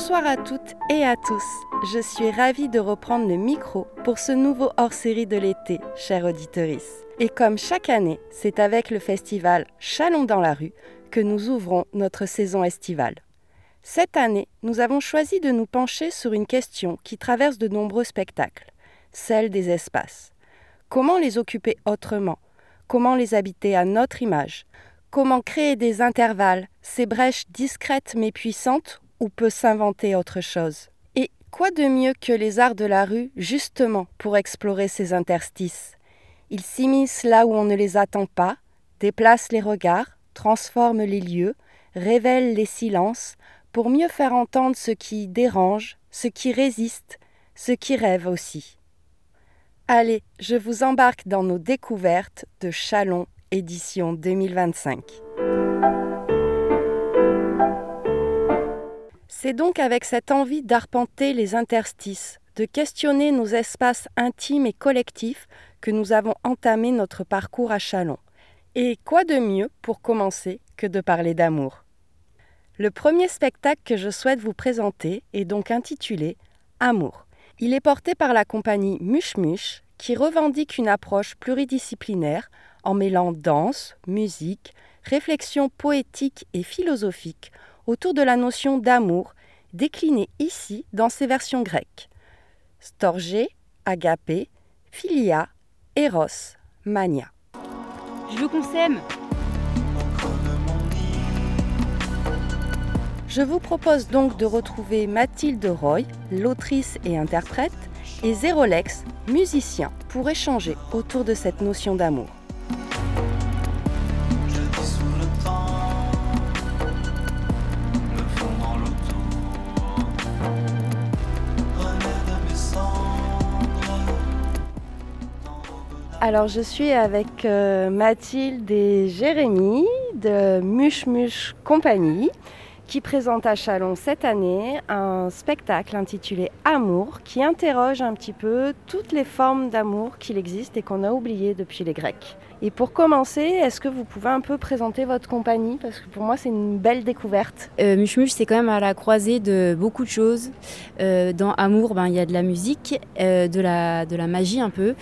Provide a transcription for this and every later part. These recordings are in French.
Bonsoir à toutes et à tous. Je suis ravie de reprendre le micro pour ce nouveau hors-série de l'été, chère auditorice. Et comme chaque année, c'est avec le festival Chalon dans la rue que nous ouvrons notre saison estivale. Cette année, nous avons choisi de nous pencher sur une question qui traverse de nombreux spectacles, celle des espaces. Comment les occuper autrement ? Comment les habiter à notre image ? Comment créer des intervalles, ces brèches discrètes mais puissantes, où peut s'inventer autre chose ? Et quoi de mieux que les arts de la rue, justement, pour explorer ces interstices ? Ils s'immiscent là où on ne les attend pas, déplacent les regards, transforment les lieux, révèlent les silences, pour mieux faire entendre ce qui dérange, ce qui résiste, ce qui rêve aussi. Allez, je vous embarque dans nos découvertes de Chalon édition 2025. C'est donc avec cette envie d'arpenter les interstices, de questionner nos espaces intimes et collectifs que nous avons entamé notre parcours à Chalon. Et quoi de mieux pour commencer que de parler d'amour ? Le premier spectacle que je souhaite vous présenter est donc intitulé « Amour ». Il est porté par la compagnie Mush Mush, qui revendique une approche pluridisciplinaire en mêlant danse, musique, réflexion poétique et philosophique autour de la notion d'amour, déclinée ici dans ses versions grecques. Storgé, agapé, philia, éros, mania. Je veux qu'on s'aime. Je vous propose donc de retrouver Mathilde Roy, l'autrice et interprète, et Zérolex, musicien, pour échanger autour de cette notion d'amour. Alors je suis avec Mathilde et Jérémy de Mush Mush Compagnie qui présente à Chalon cette année un spectacle intitulé Amour qui interroge un petit peu toutes les formes d'amour qu'il existe et qu'on a oubliées depuis les Grecs. Et pour commencer, est-ce que vous pouvez un peu présenter votre compagnie ? Parce que pour moi, c'est une belle découverte. Mush Mush, c'est quand même à la croisée de beaucoup de choses. Dans Amour, il y a de la musique, de la magie un peu,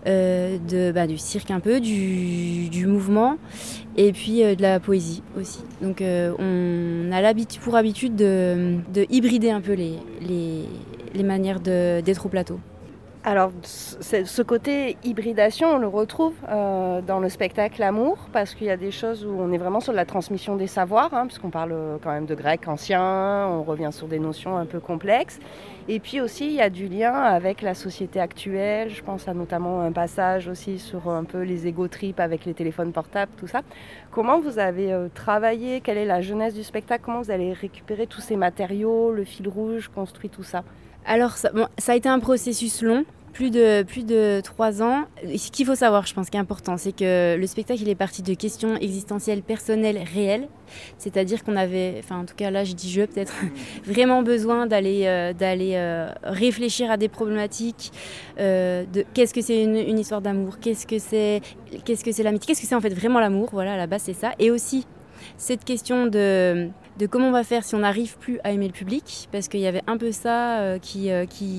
du cirque un peu, du mouvement et puis de la poésie aussi. Donc on a pour habitude de hybrider un peu les manières d'être au plateau. Alors, ce côté hybridation, on le retrouve dans le spectacle Amour, parce qu'il y a des choses où on est vraiment sur la transmission des savoirs, puisqu'on parle quand même de grec ancien, on revient sur des notions un peu complexes. Et puis aussi, il y a du lien avec la société actuelle. Je pense à notamment un passage aussi sur un peu les égo-trips avec les téléphones portables, tout ça. Comment vous avez travaillé ? Quelle est la genèse du spectacle ? Comment vous allez récupérer tous ces matériaux, le fil rouge, construit tout ça ? Alors, ça a été un processus long, plus de 3 ans. Ce qu'il faut savoir, je pense, qui est important, c'est que le spectacle, il est parti de questions existentielles, personnelles, réelles. C'est-à-dire qu'on avait, en tout cas là, je dis peut-être, vraiment besoin d'aller réfléchir à des problématiques de qu'est-ce que c'est une histoire d'amour, qu'est-ce que c'est l'amitié, qu'est-ce que c'est en fait vraiment l'amour, voilà, à la base c'est ça. Et aussi, cette question de comment on va faire si on n'arrive plus à aimer le public, parce qu'il y avait un peu ça qui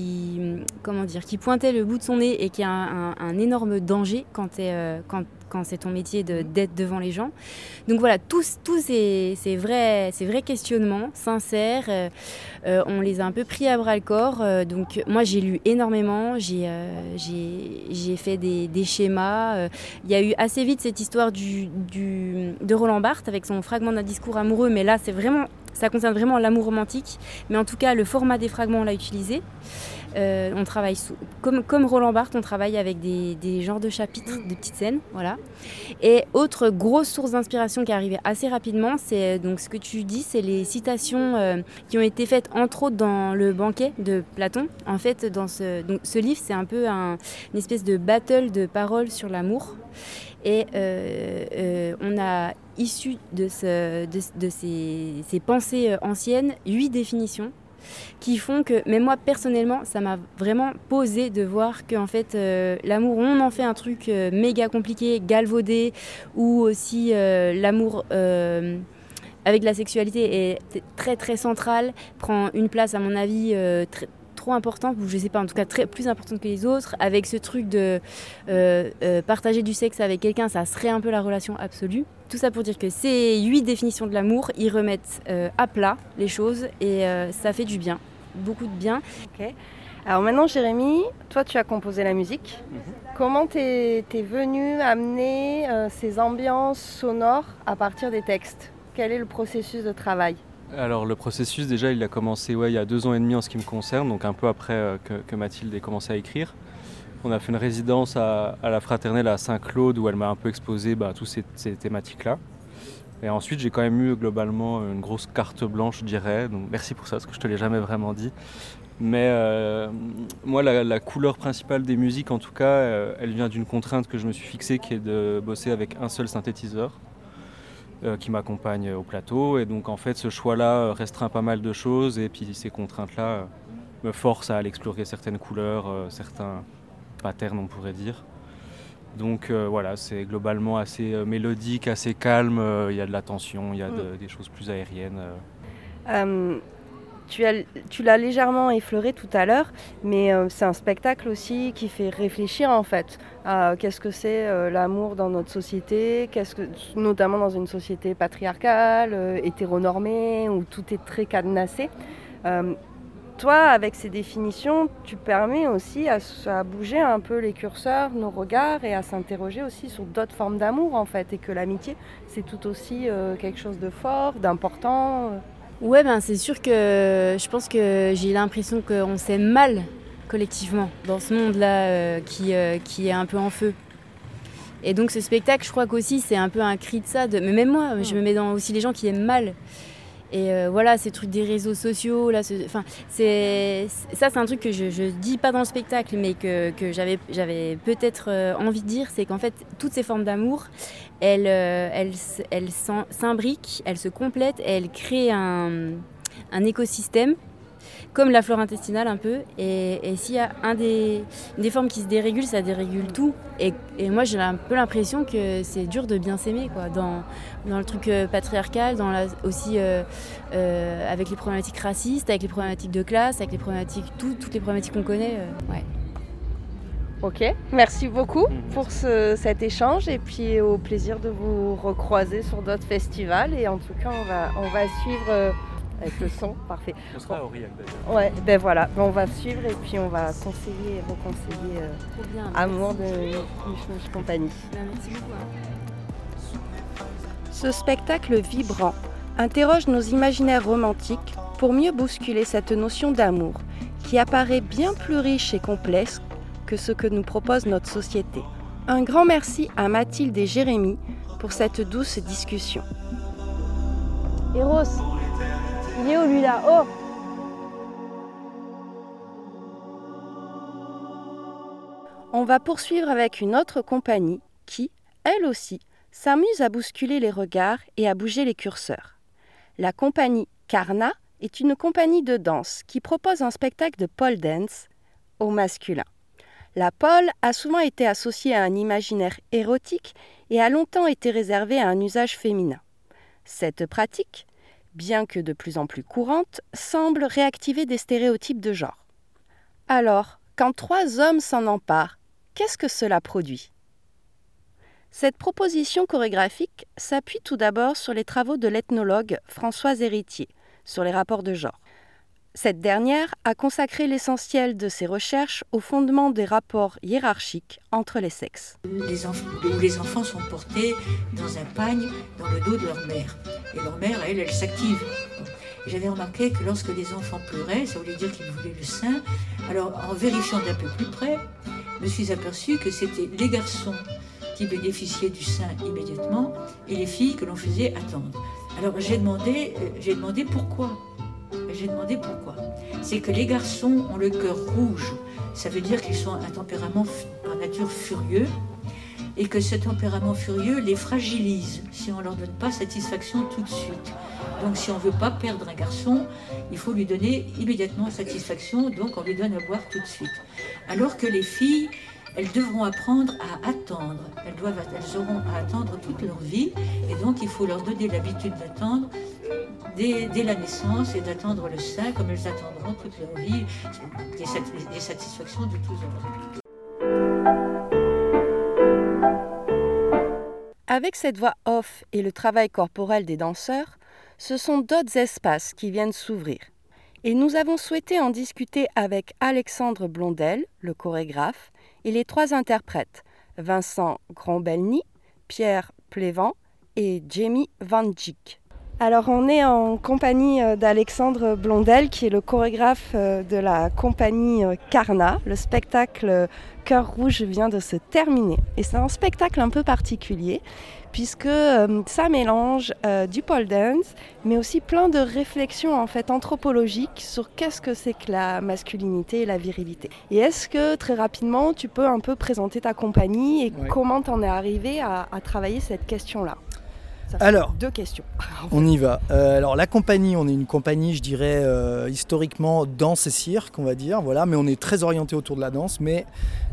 pointait le bout de son nez et qui est un énorme danger quand c'est ton métier d'être devant les gens. Donc voilà, tous ces vrais questionnements sincères, on les a un peu pris à bras le corps. Donc moi j'ai lu énormément, j'ai fait des schémas. Il y a eu assez vite cette histoire de Roland Barthes avec son fragment d'un discours amoureux, mais là ça concerne vraiment l'amour romantique. Mais en tout cas, le format des fragments, on l'a utilisé. On travaille comme Roland Barthes, on travaille avec des genres de chapitres, de petites scènes, voilà. Et autre grosse source d'inspiration qui est arrivée assez rapidement, c'est donc ce que tu dis, c'est les citations qui ont été faites entre autres dans le banquet de Platon. En fait, donc ce livre, c'est un peu une espèce de battle de paroles sur l'amour. Et on a issu de ces pensées anciennes 8 définitions qui font que, même moi personnellement, ça m'a vraiment posé de voir qu'en fait l'amour, on en fait un truc méga compliqué, galvaudé, ou aussi l'amour avec la sexualité est très très centrale, prend une place à mon avis trop importante, ou je sais pas, en tout cas plus importante que les autres. Avec ce truc de partager du sexe avec quelqu'un, ça serait un peu la relation absolue. Tout ça pour dire que ces 8 définitions de l'amour, ils remettent à plat les choses et ça fait du bien, beaucoup de bien. Ok. Alors maintenant, Jérémy, toi tu as composé la musique. Comment t'es venu amener ces ambiances sonores à partir des textes? Quel est le processus de travail? Alors le processus déjà il a commencé il y a 2 ans et demi en ce qui me concerne, donc un peu après que Mathilde ait commencé à écrire. On a fait une résidence à la Fraternelle à Saint-Claude où elle m'a un peu exposé toutes ces thématiques-là. Et ensuite j'ai quand même eu globalement une grosse carte blanche je dirais, donc merci pour ça parce que je te l'ai jamais vraiment dit. Mais moi la couleur principale des musiques en tout cas, elle vient d'une contrainte que je me suis fixée qui est de bosser avec un seul synthétiseur. Qui m'accompagne au plateau et donc en fait ce choix-là restreint pas mal de choses et puis ces contraintes-là me forcent à aller explorer certaines couleurs, certains patterns on pourrait dire. Donc voilà, c'est globalement assez mélodique, assez calme, il y a de la tension, il y a des choses plus aériennes. Tu l'as légèrement effleuré tout à l'heure, mais c'est un spectacle aussi qui fait réfléchir en fait à qu'est-ce que c'est l'amour dans notre société, notamment dans une société patriarcale, hétéronormée, où tout est très cadenassé. Toi, avec ces définitions, tu permets aussi à bouger un peu les curseurs, nos regards, et à s'interroger aussi sur d'autres formes d'amour en fait, et que l'amitié, c'est tout aussi quelque chose de fort, d'important. Ouais, c'est sûr que je pense que j'ai l'impression qu'on s'aime mal collectivement dans ce monde-là qui est un peu en feu. Et donc ce spectacle, je crois qu'aussi c'est un peu un cri de ça. Mais même moi, je me mets dans aussi les gens qui aiment mal. Et voilà, ces trucs des réseaux sociaux, là, c'est un truc que je dis pas dans le spectacle, mais que j'avais peut-être envie de dire, c'est qu'en fait, toutes ces formes d'amour, elles s'imbriquent, elles se complètent, elles créent un écosystème, comme la flore intestinale un peu, et s'il y a des formes qui se dérégulent, ça dérégule tout. Et moi j'ai un peu l'impression que c'est dur de bien s'aimer, quoi, dans le truc patriarcal, aussi avec les problématiques racistes, avec les problématiques de classe, avec les problématiques, toutes les problématiques qu'on connaît. Ouais. Ok, merci beaucoup pour cet échange et puis au plaisir de vous recroiser sur d'autres festivals. Et en tout cas, on va suivre avec le son, parfait. On sera à Aurillac d'ailleurs. Ouais, ben voilà, on va suivre et puis on va reconseiller Amour de Mich Mich Compagnie. Merci beaucoup. Ce spectacle vibrant interroge nos imaginaires romantiques pour mieux bousculer cette notion d'amour qui apparaît bien plus riche et complexe que ce que nous propose notre société. Un grand merci à Mathilde et Jérémy pour cette douce discussion. Eros, il est où lui là? Oh! On va poursuivre avec une autre compagnie qui, elle aussi, s'amuse à bousculer les regards et à bouger les curseurs. La compagnie Karna est une compagnie de danse qui propose un spectacle de pole dance au masculin. La pole a souvent été associée à un imaginaire érotique et a longtemps été réservée à un usage féminin. Cette pratique, bien que de plus en plus courante, semble réactiver des stéréotypes de genre. Alors, quand 3 hommes s'en emparent, qu'est-ce que cela produit ? Cette proposition chorégraphique s'appuie tout d'abord sur les travaux de l'ethnologue Françoise Héritier sur les rapports de genre. Cette dernière a consacré l'essentiel de ses recherches au fondement des rapports hiérarchiques entre les sexes. Les enfants sont portés dans un pagne dans le dos de leur mère. Et leur mère, elle s'active. J'avais remarqué que lorsque les enfants pleuraient, ça voulait dire qu'ils voulaient le sein. Alors, en vérifiant d'un peu plus près, je me suis aperçue que c'était les garçons qui bénéficiaient du sein immédiatement et les filles que l'on faisait attendre. Alors, j'ai demandé pourquoi. C'est que les garçons ont le cœur rouge. Ça veut dire qu'ils sont un tempérament par nature furieux et que ce tempérament furieux les fragilise si on ne leur donne pas satisfaction tout de suite. Donc si on ne veut pas perdre un garçon, il faut lui donner immédiatement satisfaction, donc on lui donne à boire tout de suite. Alors que les filles, elles devront apprendre à attendre. Elles auront à attendre toute leur vie et donc il faut leur donner l'habitude d'attendre dès la naissance et d'attendre le sein comme elles attendront toute leur vie, des satisfactions de tous ordres. Avec cette voix off et le travail corporel des danseurs, ce sont d'autres espaces qui viennent s'ouvrir. Et nous avons souhaité en discuter avec Alexandre Blondel, le chorégraphe, et les 3 interprètes, Vincent Grambelny, Pierre Plévent et Jamie Van Dijk. Alors on est en compagnie d'Alexandre Blondel, qui est le chorégraphe de la compagnie Carna. Le spectacle Cœur Rouge vient de se terminer. Et c'est un spectacle un peu particulier, puisque ça mélange du pole dance, mais aussi plein de réflexions en fait anthropologiques sur qu'est-ce que c'est que la masculinité et la virilité. Et est-ce que très rapidement tu peux un peu présenter ta compagnie et comment t'en es arrivé à travailler cette question-là? Alors, 2 questions. On y va. Alors la compagnie, on est une compagnie, je dirais, historiquement danse et cirque, on va dire, voilà, mais on est très orienté autour de la danse, mais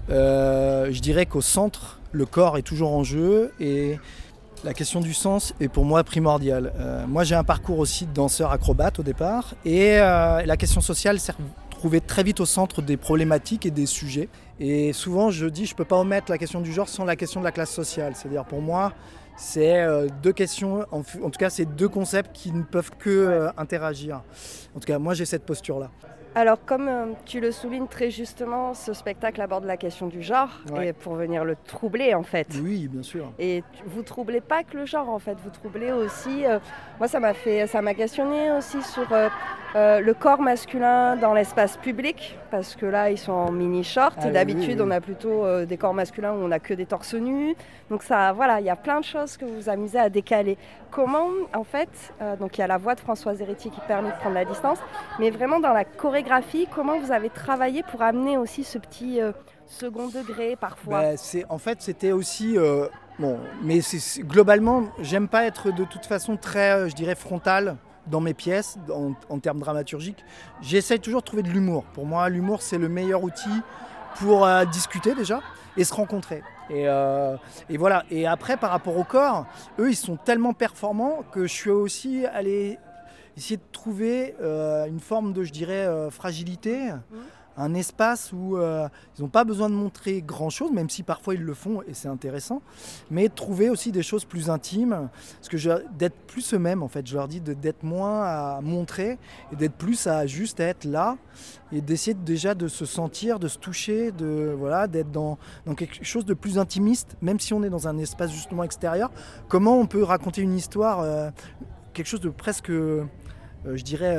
je dirais qu'au centre, le corps est toujours en jeu et la question du sens est pour moi primordiale. Moi j'ai un parcours aussi de danseur acrobate au départ et la question sociale s'est retrouvée très vite au centre des problématiques et des sujets. Et souvent je dis je ne peux pas omettre la question du genre sans la question de la classe sociale. C'est-à-dire pour moi c'est 2 questions, en tout cas c'est 2 concepts qui ne peuvent que interagir. En tout cas moi j'ai cette posture-là. Alors, comme tu le soulignes très justement, ce spectacle aborde la question du genre, et pour venir le troubler en fait. Oui, bien sûr. Et vous troublez pas que le genre en fait, vous troublez aussi, moi ça m'a questionné aussi sur le corps masculin dans l'espace public, parce que là ils sont en mini-short, et d'habitude on a plutôt des corps masculins où on a que des torses nus, donc ça, voilà, il y a plein de choses que vous vous amusez à décaler. Comment en fait, donc il y a la voix de Françoise Héritier qui permet de prendre la distance, mais vraiment dans la chorégraphie, comment vous avez travaillé pour amener aussi ce petit second degré parfois? C'était aussi... mais globalement, j'aime pas être de toute façon très, je dirais, frontal dans mes pièces, en termes dramaturgiques. J'essaye toujours de trouver de l'humour. Pour moi, l'humour, c'est le meilleur outil pour discuter déjà et se rencontrer. Et voilà. Et après, par rapport au corps, eux, ils sont tellement performants que je suis aussi allé essayer de trouver une forme de, je dirais, fragilité, un espace où ils n'ont pas besoin de montrer grand-chose, même si parfois ils le font et c'est intéressant, mais de trouver aussi des choses plus intimes, parce que d'être plus eux-mêmes, en fait. Je leur dis d'être moins à montrer et d'être plus à juste être là et d'essayer déjà de se sentir, de se toucher, d'être dans quelque chose de plus intimiste, même si on est dans un espace justement extérieur. Comment on peut raconter une histoire, quelque chose de presque, je dirais...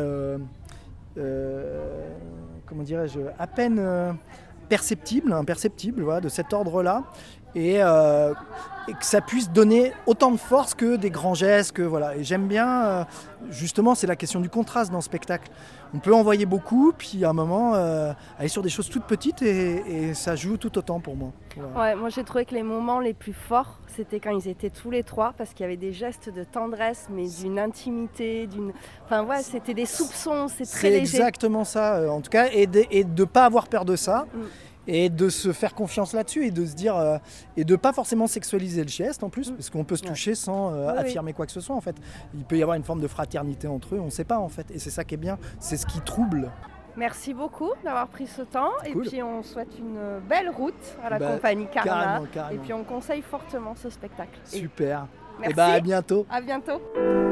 comment dirais-je, à peine imperceptible, voilà, de cet ordre-là, et que ça puisse donner autant de force que des grands gestes, voilà. Et j'aime bien, justement, c'est la question du contraste dans le spectacle. On peut envoyer beaucoup, puis à un moment, aller sur des choses toutes petites, et ça joue tout autant pour moi. Voilà. Ouais, moi j'ai trouvé que les moments les plus forts, c'était quand ils étaient tous les 3, parce qu'il y avait des gestes de tendresse, mais d'une intimité, enfin ouais, c'était des soupçons, c'est très léger. C'est exactement ça, en tout cas, et de ne pas avoir peur de ça. Et de se faire confiance là-dessus et de se dire et de pas forcément sexualiser le geste en plus, parce qu'on peut se toucher sans affirmer quoi que ce soit en fait. Il peut y avoir une forme de fraternité entre eux, on ne sait pas en fait, et c'est ça qui est bien, c'est ce qui trouble. Merci beaucoup d'avoir pris ce temps, cool. Et puis on souhaite une belle route à la compagnie Carna, carrément. Et puis on conseille fortement ce spectacle. Super. Merci. Et à bientôt. À bientôt.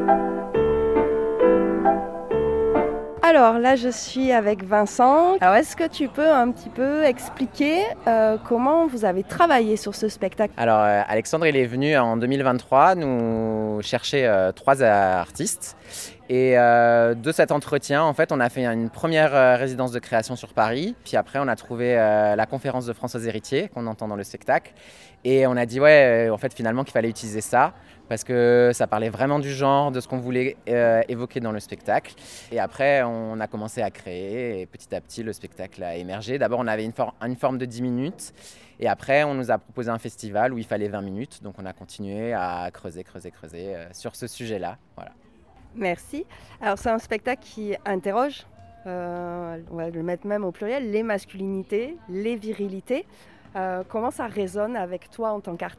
Alors là, je suis avec Vincent. Alors, est-ce que tu peux un petit peu expliquer comment vous avez travaillé sur ce spectacle ? Alors, Alexandre, il est venu en 2023 nous chercher 3 artistes. Et de cet entretien, en fait, on a fait une première résidence de création sur Paris. Puis après, on a trouvé la conférence de Françoise Héritier, qu'on entend dans le spectacle. Et on a dit, en fait, finalement, qu'il fallait utiliser ça, parce que ça parlait vraiment du genre, de ce qu'on voulait évoquer dans le spectacle. Et après, on a commencé à créer, et petit à petit, le spectacle a émergé. D'abord, on avait une forme de 10 minutes. Et après, on nous a proposé un festival où il fallait 20 minutes. Donc, on a continué à creuser sur ce sujet-là. Voilà. Merci. Alors, c'est un spectacle qui interroge, on va le mettre même au pluriel, les masculinités, les virilités. Comment ça résonne avec toi en tant qu'artiste ?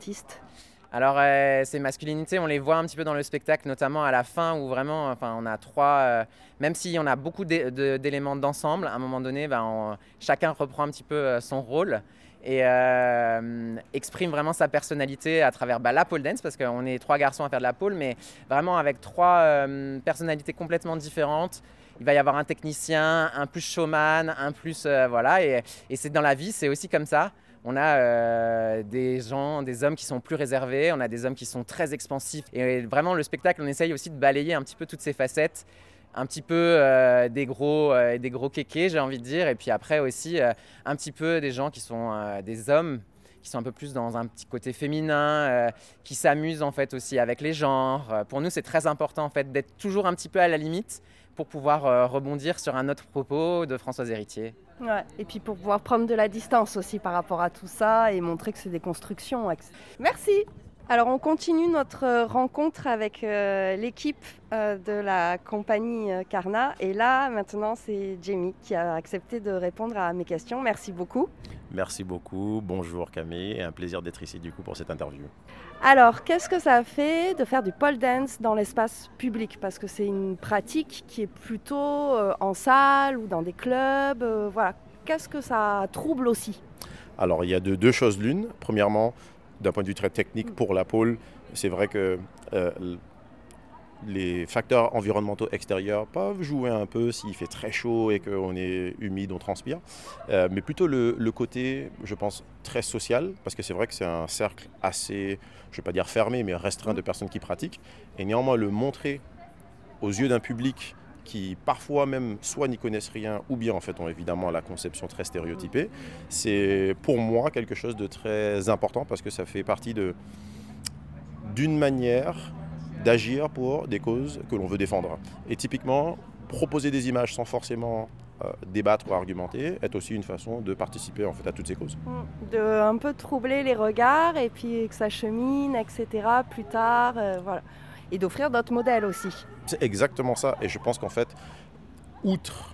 Alors, ces masculinités, on les voit un petit peu dans le spectacle, notamment à la fin où vraiment, on a trois, même si on a beaucoup d'éléments d'ensemble, à un moment donné, chacun reprend un petit peu son rôle et exprime vraiment sa personnalité à travers la pole dance, parce qu'on est 3 garçons à faire de la pole, mais vraiment avec 3 personnalités complètement différentes. Il va y avoir un technicien, un plus showman, un plus... voilà, et c'est dans la vie, c'est aussi comme ça. On a des hommes qui sont plus réservés, on a des hommes qui sont très expansifs. Et vraiment, le spectacle, on essaye aussi de balayer un petit peu toutes ces facettes, un petit peu des gros kékés, j'ai envie de dire. Et puis après aussi, un petit peu des gens qui sont des hommes, qui sont un peu plus dans un petit côté féminin, qui s'amusent en fait aussi avec les genres. Pour nous, c'est très important en fait d'être toujours un petit peu à la limite pour pouvoir rebondir sur un autre propos de Françoise Héritier. Ouais, et puis pour pouvoir prendre de la distance aussi par rapport à tout ça et montrer que c'est des constructions. Merci. Alors on continue notre rencontre avec l'équipe de la compagnie Carna. Et là, maintenant, c'est Jamie qui a accepté de répondre à mes questions. Merci beaucoup. Merci beaucoup. Bonjour Camille. Et un plaisir d'être ici du coup pour cette interview. Alors, qu'est-ce que ça fait de faire du pole dance dans l'espace public ? Parce que c'est une pratique qui est plutôt en salle ou dans des clubs. Voilà. Qu'est-ce que ça trouble aussi ? Alors, il y a deux choses l'une. Premièrement, d'un point de vue très technique pour la pole, c'est vrai que les facteurs environnementaux extérieurs peuvent jouer un peu s'il fait très chaud et qu'on est humide, on transpire. Mais plutôt le côté, je pense, très social, parce que c'est vrai que c'est un cercle assez, je ne vais pas dire fermé, mais restreint de personnes qui pratiquent. Et néanmoins, le montrer aux yeux d'un public qui parfois même soit n'y connaissent rien ou bien en fait ont évidemment la conception très stéréotypée, c'est pour moi quelque chose de très important parce que ça fait partie d'une manière d'agir pour des causes que l'on veut défendre. Et typiquement, proposer des images sans forcément débattre ou argumenter est aussi une façon de participer en fait à toutes ces causes. De un peu troubler les regards et puis que ça chemine, etc. plus tard, voilà. Et d'offrir d'autres modèles aussi. C'est exactement ça. Et je pense qu'en fait, outre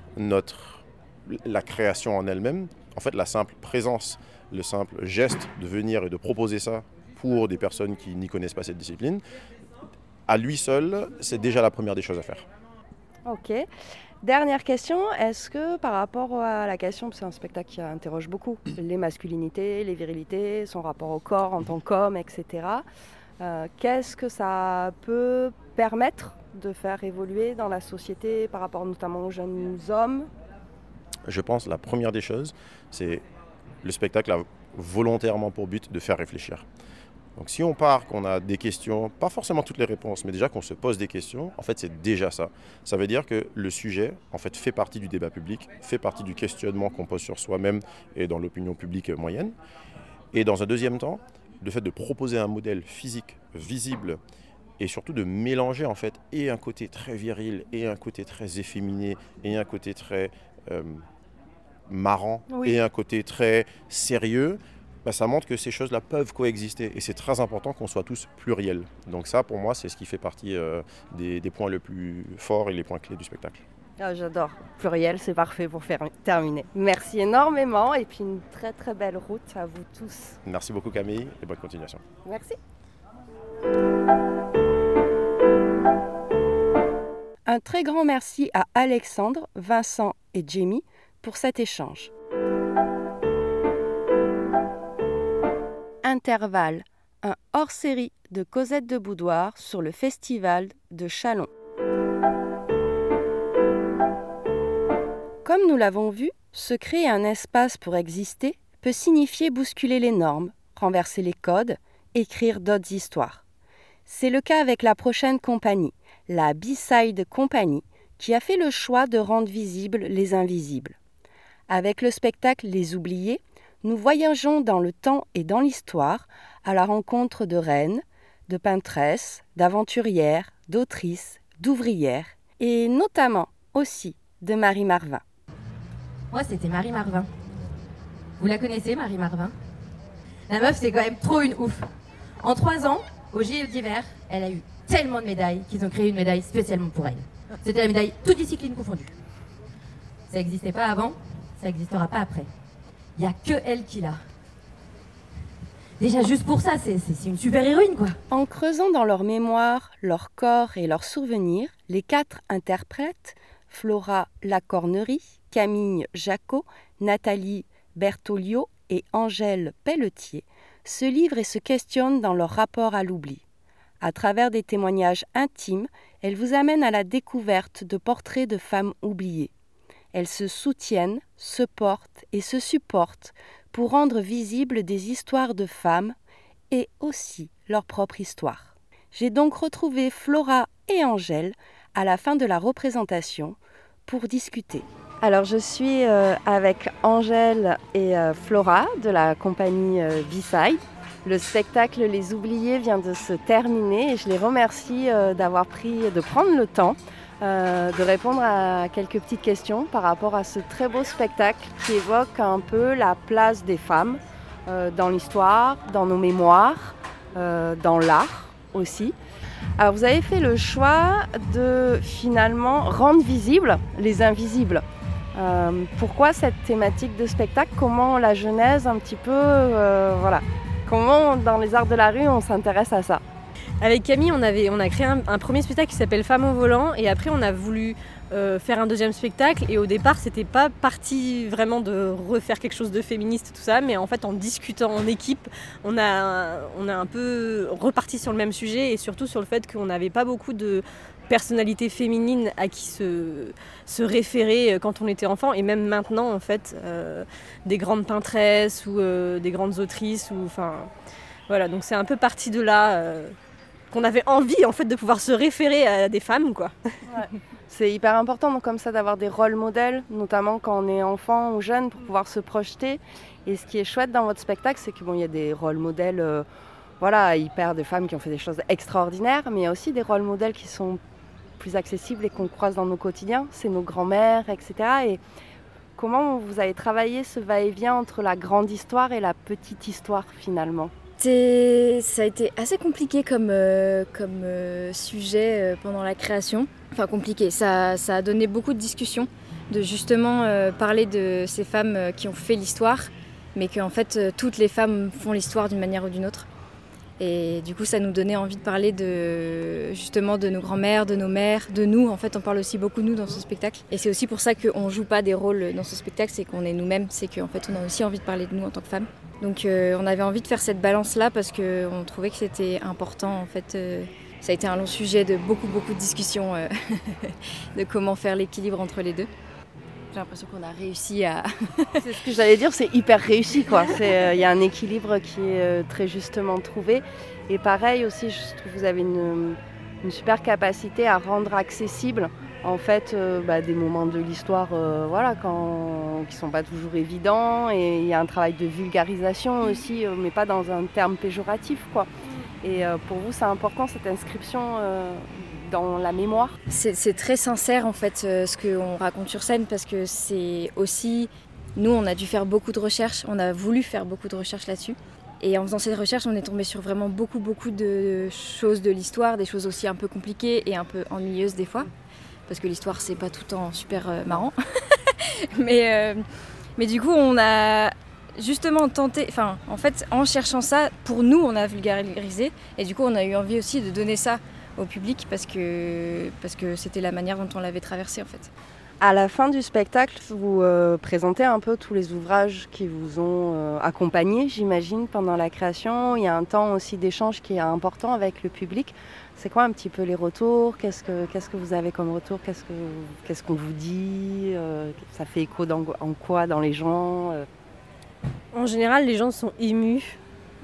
la création en elle-même, en fait, la simple présence, le simple geste de venir et de proposer ça pour des personnes qui n'y connaissent pas cette discipline, à lui seul, c'est déjà la première des choses à faire. Ok. Dernière question, est-ce que par rapport à la question, c'est un spectacle qui interroge beaucoup, les masculinités, les virilités, son rapport au corps en tant qu'homme, etc., qu'est-ce que ça peut permettre de faire évoluer dans la société par rapport notamment aux jeunes hommes ? Je pense que la première des choses, c'est le spectacle a volontairement pour but de faire réfléchir. Donc si on part, qu'on a des questions, pas forcément toutes les réponses, mais déjà qu'on se pose des questions, en fait c'est déjà ça. Ça veut dire que le sujet en fait fait partie du débat public, fait partie du questionnement qu'on pose sur soi-même et dans l'opinion publique moyenne. Et dans un deuxième temps, le fait de proposer un modèle physique, visible, et surtout de mélanger en fait et un côté très viril, et un côté très efféminé, et un côté très marrant, oui, et un côté très sérieux, ça montre que ces choses-là peuvent coexister. Et c'est très important qu'on soit tous pluriels. Donc ça, pour moi, c'est ce qui fait partie des points les plus forts et les points clés du spectacle. Ah, j'adore. Pluriel, c'est parfait pour terminer. Merci énormément et puis une très très belle route à vous tous. Merci beaucoup Camille et bonne continuation. Merci. Un très grand merci à Alexandre, Vincent et Jamie pour cet échange. Intervalle, un hors-série de Cosette de Boudoir sur le festival de Châlons. Comme nous l'avons vu, se créer un espace pour exister peut signifier bousculer les normes, renverser les codes, écrire d'autres histoires. C'est le cas avec la prochaine compagnie, la B-Side Company, qui a fait le choix de rendre visibles les invisibles. Avec le spectacle Les Oubliés, nous voyageons dans le temps et dans l'histoire à la rencontre de reines, de peintres, d'aventurières, d'autrices, d'ouvrières et notamment aussi de Marie Marvin. Moi, c'était Marie Marvin. Vous la connaissez, Marie Marvin ? La meuf, c'est quand même trop une ouf. En 3 ans, au JO d'hiver, elle a eu tellement de médailles qu'ils ont créé une médaille spécialement pour elle. C'était la médaille toutes disciplines confondues. Ça n'existait pas avant, ça n'existera pas après. Il n'y a que elle qui l'a. Déjà juste pour ça, c'est une super héroïne quoi. En creusant dans leur mémoire, leur corps et leurs souvenirs, les 4 interprètes, Flora Lacornerie, Camille Jacot, Nathalie Bertolio et Angèle Pelletier, se livrent et se questionnent dans leur rapport à l'oubli. À travers des témoignages intimes, elles vous amènent à la découverte de portraits de femmes oubliées. Elles se soutiennent, se portent et se supportent pour rendre visibles des histoires de femmes et aussi leur propre histoire. J'ai donc retrouvé Flora et Angèle à la fin de la représentation pour discuter. Alors je suis avec Angèle et Flora de la compagnie B-Side. Le spectacle Les Oubliés vient de se terminer et je les remercie de prendre le temps de répondre à quelques petites questions par rapport à ce très beau spectacle qui évoque un peu la place des femmes dans l'histoire, dans nos mémoires, dans l'art aussi. Alors vous avez fait le choix de finalement rendre visibles les invisibles. Pourquoi cette thématique de spectacle? Comment la genèse un petit peu, comment dans les arts de la rue on s'intéresse à ça? Avec Camille, on a créé un premier spectacle qui s'appelle Femmes au volant et après on a voulu faire un deuxième spectacle et au départ c'était pas parti vraiment de refaire quelque chose de féministe tout ça, mais en fait en discutant en équipe on a un peu reparti sur le même sujet et surtout sur le fait qu'on n'avait pas beaucoup de personnalités féminines à qui se référer quand on était enfant et même maintenant en fait des grandes peintresses ou des grandes autrices ou enfin voilà, donc c'est un peu parti de là qu'on avait envie en fait de pouvoir se référer à des femmes quoi. Ouais. C'est hyper important donc, comme ça d'avoir des rôles modèles, notamment quand on est enfant ou jeune pour pouvoir se projeter. Et ce qui est chouette dans votre spectacle, c'est qu'il y a des rôles modèles hyper de femmes qui ont fait des choses extraordinaires, mais il y a aussi des rôles modèles qui sont plus accessibles et qu'on croise dans nos quotidiens, c'est nos grands-mères, etc. Et comment vous avez travaillé ce va-et-vient entre la grande histoire et la petite histoire finalement? Ça a été assez compliqué comme sujet pendant la création. Enfin compliqué, ça a donné beaucoup de discussions, de justement parler de ces femmes qui ont fait l'histoire, mais qu'en fait toutes les femmes font l'histoire d'une manière ou d'une autre. Et du coup ça nous donnait envie de parler justement de nos grands-mères, de nos mères, de nous. En fait on parle aussi beaucoup de nous dans ce spectacle. Et c'est aussi pour ça qu'on ne joue pas des rôles dans ce spectacle, c'est qu'on est nous-mêmes, c'est qu'en fait on a aussi envie de parler de nous en tant que femmes. Donc on avait envie de faire cette balance-là parce qu'on trouvait que c'était important. En fait, ça a été un long sujet de beaucoup de discussions de comment faire l'équilibre entre les deux. J'ai l'impression qu'on a réussi à... C'est ce que j'allais dire, c'est hyper réussi quoi. Il y a un équilibre qui est très justement trouvé. Et pareil aussi, je trouve que vous avez une super capacité à rendre accessible en fait des moments de l'histoire qui sont pas toujours évidents, et il y a un travail de vulgarisation aussi, mais pas dans un terme péjoratif quoi. Et pour vous c'est important cette inscription dans la mémoire? C'est très sincère en fait ce qu'on raconte sur scène, parce que c'est aussi, nous on a dû faire beaucoup de recherches, on a voulu faire beaucoup de recherches là-dessus. Et en faisant cette recherche, on est tombé sur vraiment beaucoup de choses de l'histoire, des choses aussi un peu compliquées et un peu ennuyeuses des fois. Parce que l'histoire, c'est pas tout le temps super marrant. mais du coup, on a justement tenté... Enfin, en fait, en cherchant ça, pour nous, on a vulgarisé. Et du coup, on a eu envie aussi de donner ça au public parce que c'était la manière dont on l'avait traversé, en fait. À la fin du spectacle, vous présentez un peu tous les ouvrages qui vous ont accompagné, j'imagine, pendant la création. Il y a un temps aussi d'échange qui est important avec le public. C'est quoi un petit peu les retours? Qu'est-ce que vous avez comme retour? Qu'est-ce qu'on vous dit? Ça fait écho en quoi dans les gens? En général, les gens sont émus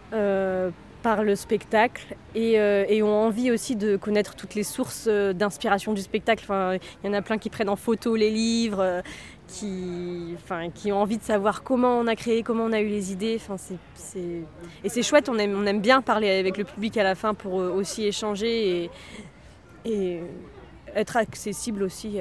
par le spectacle et ont envie aussi de connaître toutes les sources d'inspiration du spectacle. Enfin, il y en a plein qui prennent en photo les livres, qui ont envie de savoir comment on a créé, comment on a eu les idées. Enfin, et c'est chouette, on aime bien parler avec le public à la fin pour aussi échanger et être accessible aussi.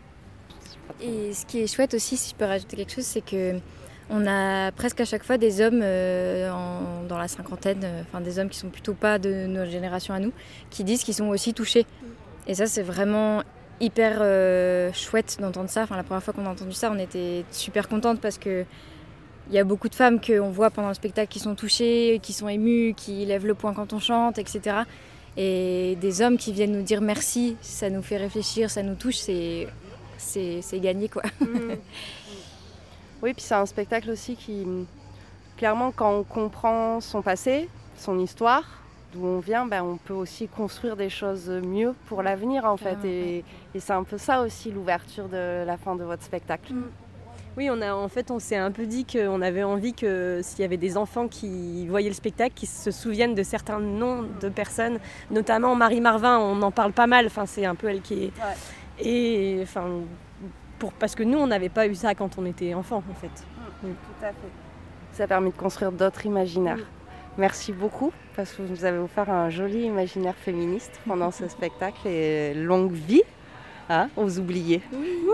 Et ce qui est chouette aussi, si je peux rajouter quelque chose, c'est que on a presque à chaque fois des hommes dans la cinquantaine, des hommes qui sont plutôt pas de notre génération à nous, qui disent qu'ils sont aussi touchés. Et ça, c'est vraiment hyper chouette d'entendre ça. Enfin, la première fois qu'on a entendu ça, on était super contente parce que Il y a beaucoup de femmes qu'on voit pendant le spectacle qui sont touchées, qui sont émues, qui lèvent le poing quand on chante, etc. Et des hommes qui viennent nous dire merci, ça nous fait réfléchir, ça nous touche, c'est gagné, quoi. Oui, puis c'est un spectacle aussi qui, clairement, quand on comprend son passé, son histoire, d'où on vient, on peut aussi construire des choses mieux pour l'avenir, en fait. Et c'est un peu ça aussi, l'ouverture de la fin de votre spectacle. Oui, on s'est un peu dit qu'on avait envie que s'il y avait des enfants qui voyaient le spectacle, qui se souviennent de certains noms de personnes, notamment Marie Marvin, on en parle pas mal, c'est un peu elle qui est... Ouais. Et parce que nous, on n'avait pas eu ça quand on était enfant, en fait. Tout à fait. Ça a permis de construire d'autres imaginaires. Merci beaucoup, parce que vous nous avez offert un joli imaginaire féministe pendant ce spectacle, et longue vie aux oubliés.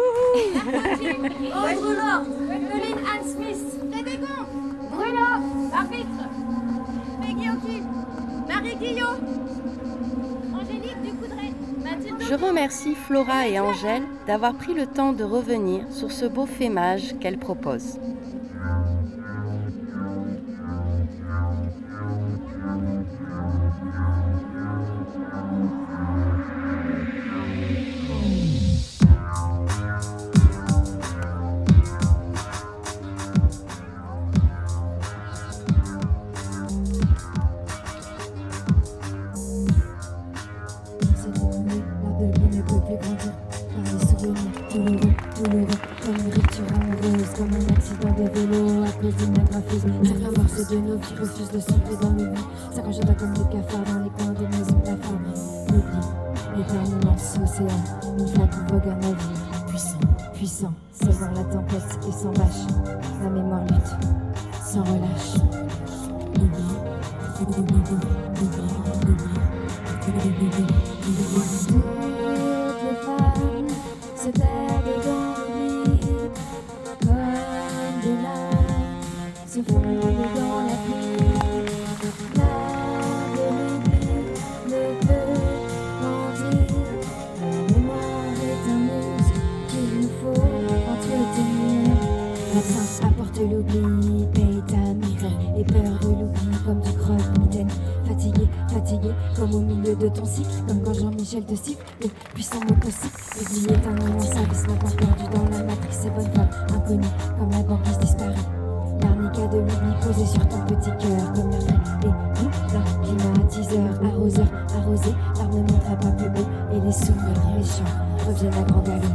Rose Roulard, Emeline Anne Smith, Tédégon, Bruno, l'arbitre, Peggy Oki, Marie Guillot, Angélique Ducoudray, Mathilde. Je remercie Flora et Angèle d'avoir pris le temps de revenir sur ce beau fémage qu'elles proposent. De nous qui refusent de s'entrer dans le vide. Ça quand je dois comme des cafards dans les coins des maisons blafards. L'oubli, l'éternimmense océan, une flaque vogue à ma vie. Puissant, puissant, saisant la tempête et sans bâche. La mémoire lutte, sans relâche. Toutes les femmes se perdent dans l'oubli, comme des larmes se fondent dans la pluie. L'art de l'oubli ne peut mentir. La mémoire est un muscle qu'il nous faut entretenir. L'absence apporte l'oubli, paye ta migraine et peur de l'oubli comme du croque-mitaine. Fatigué, fatigué, comme au milieu de ton cycle, comme quand Jean-Michel te siffle, le puissant mot possible. L'oubli est un immense service, maintenant perdu dans la matrice, c'est bonne femme, inconnue, comme la banquise disparue. L'arnica de l'oubli posé sur ton petit cœur, comme l'air frais et doux, climatiseur, arroseur, arrosé, l'arme ne montera pas plus haut, et les souvenirs, les chants, reviennent à grand galop.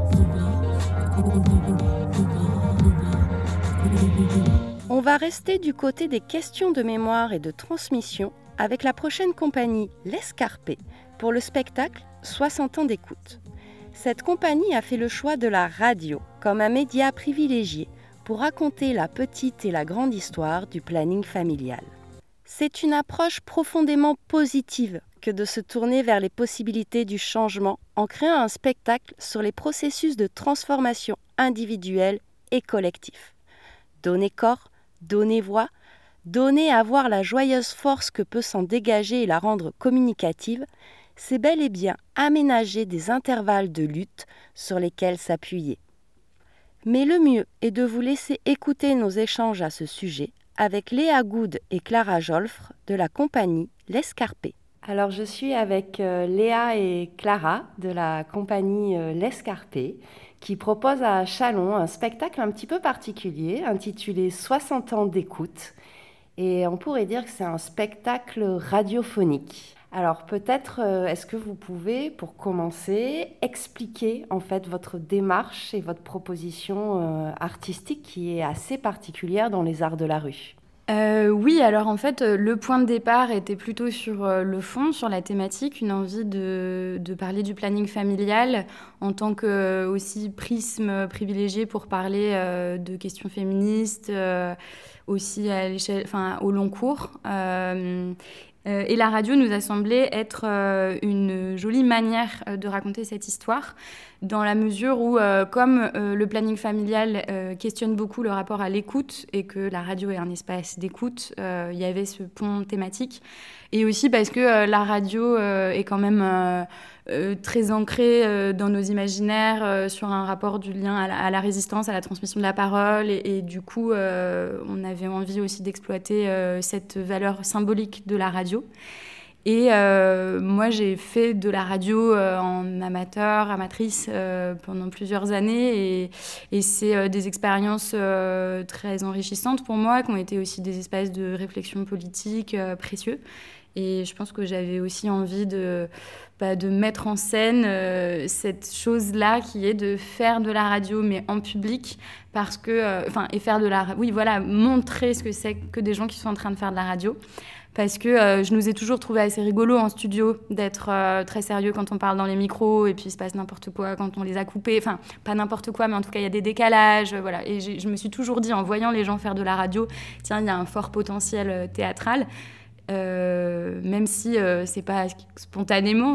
On va rester du côté des questions de mémoire et de transmission avec la prochaine compagnie L'Escarpé pour le spectacle 60 ans d'écoute. Cette compagnie a fait le choix de la radio comme un média privilégié pour raconter la petite et la grande histoire du planning familial. C'est une approche profondément positive que de se tourner vers les possibilités du changement en créant un spectacle sur les processus de transformation individuelle et collectif. Donner corps, donner voix, donner à voir la joyeuse force que peut s'en dégager et la rendre communicative, c'est bel et bien aménager des intervalles de lutte sur lesquels s'appuyer. Mais le mieux est de vous laisser écouter nos échanges à ce sujet avec Léa Goud et Clara Jolfre de la compagnie L'Escarpé. Alors je suis avec Léa et Clara de la compagnie L'Escarpé qui propose à Châlons un spectacle un petit peu particulier intitulé 60 ans d'écoute. Et on pourrait dire que c'est un spectacle radiophonique. Alors peut-être, est-ce que vous pouvez, pour commencer, expliquer en fait votre démarche et votre proposition artistique qui est assez particulière dans les arts de la rue? Oui, alors en fait, le point de départ était plutôt sur le fond, sur la thématique, une envie de parler du planning familial en tant que aussi prisme privilégié pour parler de questions féministes, aussi à l'échelle, au long cours. Et la radio nous a semblé être une jolie manière de raconter cette histoire, dans la mesure où, comme le planning familial questionne beaucoup le rapport à l'écoute et que la radio est un espace d'écoute, il y avait ce pont thématique. Et aussi parce que la radio est quand même très ancrée dans nos imaginaires sur un rapport du lien à la résistance, à la transmission de la parole. Et du coup, on avait envie aussi d'exploiter cette valeur symbolique de la radio. Et moi, j'ai fait de la radio en amatrice pendant plusieurs années. Et c'est des expériences très enrichissantes pour moi, qui ont été aussi des espaces de réflexion politique précieux. Et je pense que j'avais aussi envie de mettre en scène cette chose-là qui est de faire de la radio, mais en public, parce que... et faire de la... Oui, voilà, montrer ce que c'est que des gens qui sont en train de faire de la radio. Parce que je nous ai toujours trouvé assez rigolo en studio d'être très sérieux quand on parle dans les micros, et puis il se passe n'importe quoi quand on les a coupés. Enfin, pas n'importe quoi, mais en tout cas, il y a des décalages. Voilà. Et je me suis toujours dit, en voyant les gens faire de la radio, tiens, il y a un fort potentiel théâtral. Même si c'est pas spontanément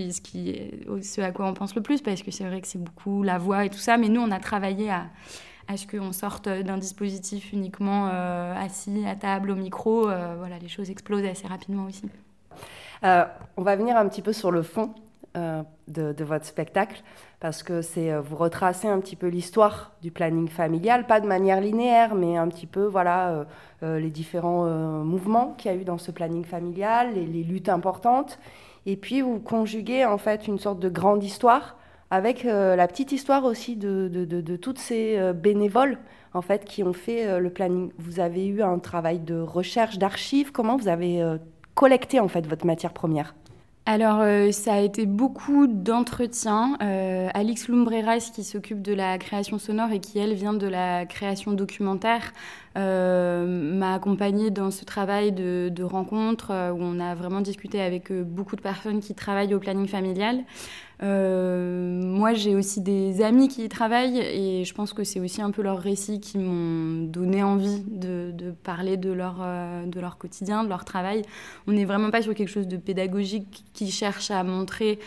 ce à quoi on pense le plus, parce que c'est vrai que c'est beaucoup la voix et tout ça, mais nous on a travaillé à ce qu'on sorte d'un dispositif uniquement assis à table au micro. Voilà, les choses explosent assez rapidement aussi. On va venir un petit peu sur le fond de votre spectacle, parce que vous retracez un petit peu l'histoire du planning familial, pas de manière linéaire, mais un petit peu les différents mouvements qu'il y a eu dans ce planning familial, les luttes importantes, et puis vous conjuguez en fait une sorte de grande histoire avec la petite histoire aussi de toutes ces bénévoles en fait qui ont fait le planning. Vous avez eu un travail de recherche, d'archives. Comment vous avez collecté en fait votre matière première ? Alors, ça a été beaucoup d'entretiens. Alix Lumbreras, qui s'occupe de la création sonore et qui, elle, vient de la création documentaire, m'a accompagnée dans ce travail de rencontre où on a vraiment discuté avec beaucoup de personnes qui travaillent au planning familial. Moi, j'ai aussi des amis qui y travaillent et je pense que c'est aussi un peu leurs récits qui m'ont donné envie de parler de leur quotidien, de leur travail. On n'est vraiment pas sur quelque chose de pédagogique qui cherche à montrer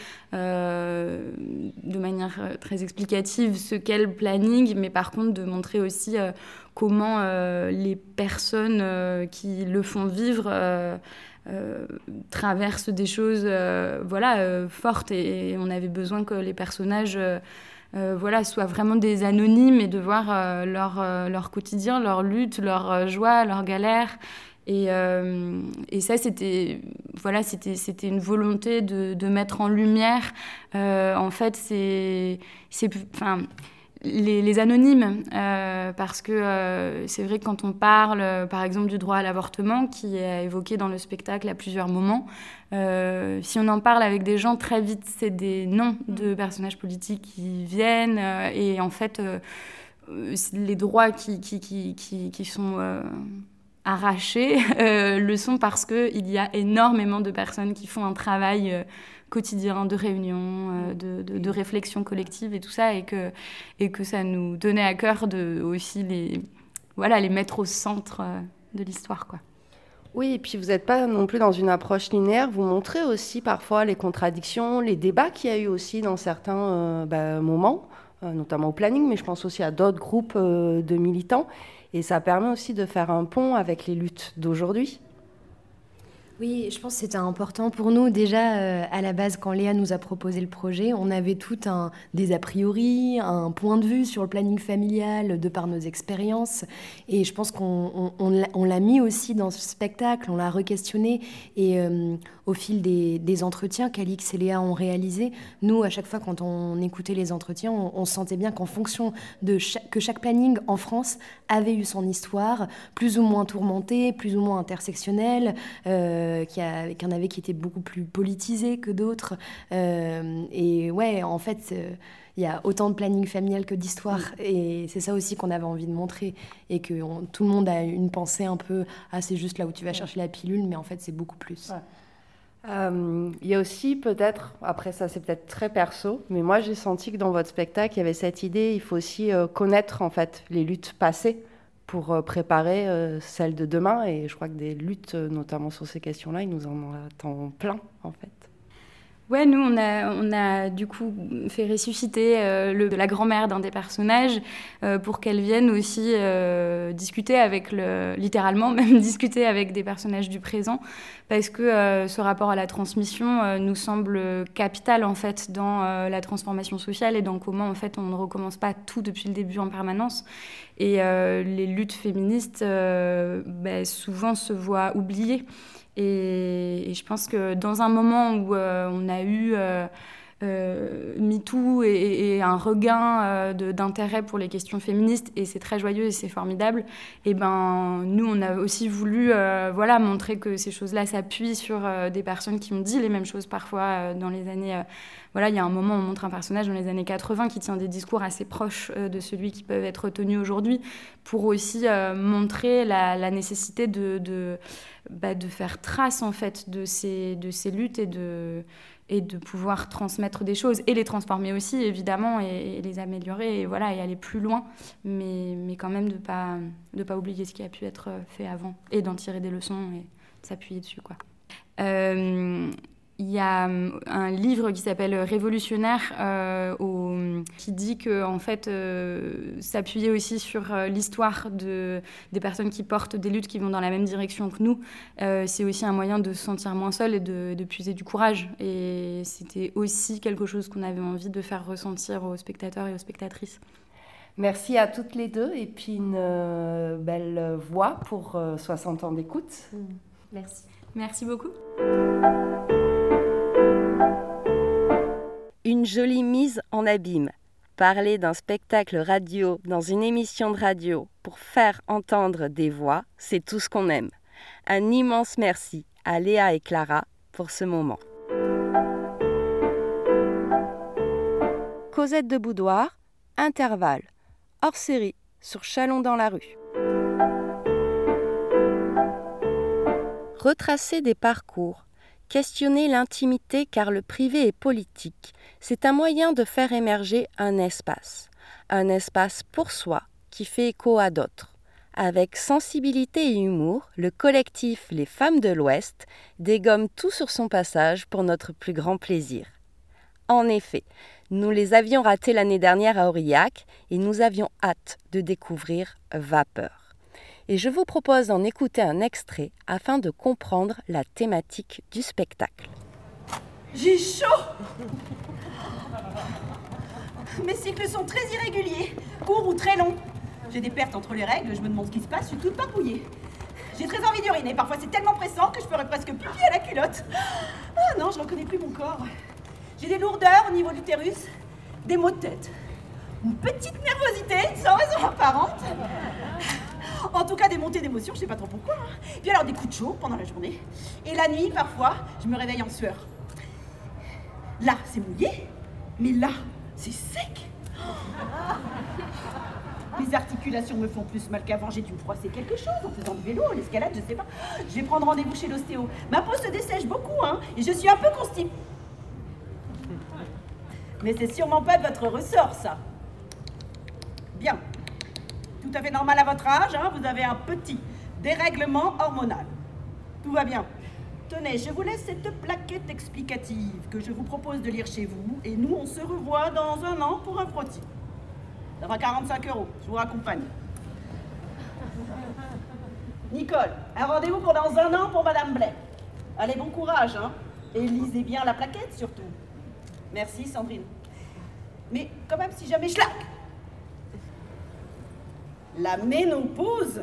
de manière très explicative ce qu'est le planning, mais par contre de montrer aussi comment les personnes qui le font vivre traversent des choses fortes, et on avait besoin que les personnages soient vraiment des anonymes et de voir leur quotidien, leur lutte, leur joie, leur galère. Et ça, c'était une volonté de mettre en lumière. En fait, les anonymes, parce que c'est vrai que quand on parle, par exemple, du droit à l'avortement, qui est évoqué dans le spectacle à plusieurs moments, si on en parle avec des gens, très vite, c'est des noms de personnages politiques qui viennent, et en fait, les droits qui sont arrachés le sont parce qu'il y a énormément de personnes qui font un travail quotidien de réunion, de réflexion collective et tout ça, et que ça nous tenait à cœur de aussi les mettre au centre de l'histoire, quoi. Oui, et puis vous n'êtes pas non plus dans une approche linéaire, vous montrez aussi parfois les contradictions, les débats qu'il y a eu aussi dans certains moments, notamment au planning, mais je pense aussi à d'autres groupes de militants, et ça permet aussi de faire un pont avec les luttes d'aujourd'hui. Oui, je pense que c'était important pour nous. Déjà, à la base, quand Léa nous a proposé le projet, on avait tout des a priori, un point de vue sur le planning familial de par nos expériences. Et je pense qu'on l'a mis aussi dans ce spectacle, on l'a re-questionné. Et au fil des entretiens qu'Alix et Léa ont réalisés, nous, à chaque fois, quand on écoutait les entretiens, on sentait bien qu'en fonction que chaque planning en France avait eu son histoire, plus ou moins tourmentée, plus ou moins intersectionnelle, qu'il y en avait qui étaient beaucoup plus politisés que d'autres. Et ouais, en fait, il y a autant de planning familial que d'histoire. Et c'est ça aussi qu'on avait envie de montrer. Et que tout le monde a une pensée un peu « Ah, c'est juste là où tu vas chercher la pilule », mais en fait, c'est beaucoup plus. Il y a aussi peut-être, après ça c'est peut-être très perso, mais moi j'ai senti que dans votre spectacle, il y avait cette idée, il faut aussi connaître en fait les luttes passées pour préparer celle de demain. Et je crois que des luttes, notamment sur ces questions-là, il nous en attend plein, en fait. Ouais, nous, on a du coup fait ressusciter la grand-mère d'un des personnages pour qu'elle vienne aussi discuter avec littéralement même discuter avec des personnages du présent, parce que ce rapport à la transmission nous semble capital en fait dans la transformation sociale et dans comment en fait on ne recommence pas tout depuis le début en permanence. Et les luttes féministes souvent se voient oubliées. Et je pense que dans un moment où on a eu MeToo et un regain d'intérêt pour les questions féministes, et c'est très joyeux et c'est formidable, et nous, on a aussi voulu montrer que ces choses-là s'appuient sur des personnes qui ont dit les mêmes choses parfois dans les années... il y a un moment, on montre un personnage dans les années 80 qui tient des discours assez proches de celui qui peuvent être tenus aujourd'hui, pour aussi montrer la nécessité de faire trace en fait de ces luttes et de pouvoir transmettre des choses et les transformer aussi évidemment et les améliorer et aller plus loin, mais quand même de pas oublier ce qui a pu être fait avant et d'en tirer des leçons et de s'appuyer dessus, quoi. Il y a un livre qui s'appelle Révolutionnaire qui dit que en fait s'appuyer aussi sur l'histoire des personnes qui portent des luttes qui vont dans la même direction que nous, c'est aussi un moyen de se sentir moins seul et de puiser du courage. Et c'était aussi quelque chose qu'on avait envie de faire ressentir aux spectateurs et aux spectatrices. Merci à toutes les deux et puis une belle voix pour 60 ans d'écoute. Merci. Merci beaucoup. Une jolie mise en abîme. Parler d'un spectacle radio dans une émission de radio pour faire entendre des voix, c'est tout ce qu'on aime. Un immense merci à Léa et Clara pour ce moment. Cosette de Boudoir, intervalle, hors série, sur Chalon dans la rue. Retracer des parcours, questionner l'intimité car le privé est politique, c'est un moyen de faire émerger un espace pour soi qui fait écho à d'autres. Avec sensibilité et humour, le collectif Les Femmes de l'Ouest dégomme tout sur son passage pour notre plus grand plaisir. En effet, nous les avions ratés l'année dernière à Aurillac et nous avions hâte de découvrir Vapeur. Et je vous propose d'en écouter un extrait afin de comprendre la thématique du spectacle. J'ai chaud! Mes cycles sont très irréguliers, courts ou très longs. J'ai des pertes entre les règles, je me demande ce qui se passe, je suis toute papouillée. J'ai très envie d'uriner, parfois c'est tellement pressant que je ferais presque pipi à la culotte. Ah non, je reconnais plus mon corps. J'ai des lourdeurs au niveau de l'utérus, des maux de tête, une petite nervosité sans raison apparente. En tout cas, des montées d'émotions, je sais pas trop pourquoi. Puis alors des coups de chaud pendant la journée. Et la nuit, parfois, je me réveille en sueur. Là, c'est mouillé, mais là, c'est sec. Mes articulations me font plus mal qu'avant. J'ai dû me froisser quelque chose en faisant du vélo, l'escalade, je sais pas. Je vais prendre rendez-vous chez l'ostéo. Ma peau se dessèche beaucoup, et je suis un peu constipée. Mais c'est sûrement pas de votre ressort, ça. Bien. Tout à fait normal à votre âge, vous avez un petit dérèglement hormonal. Tout va bien. Tenez, je vous laisse cette plaquette explicative que je vous propose de lire chez vous, et nous, on se revoit dans un an pour un frottis. Ça va 45 €, je vous raccompagne. Nicole, un rendez-vous pour dans un an pour Madame Blais. Allez, bon courage, et lisez bien la plaquette surtout. Merci, Sandrine. Mais quand même, si jamais je la ménopause.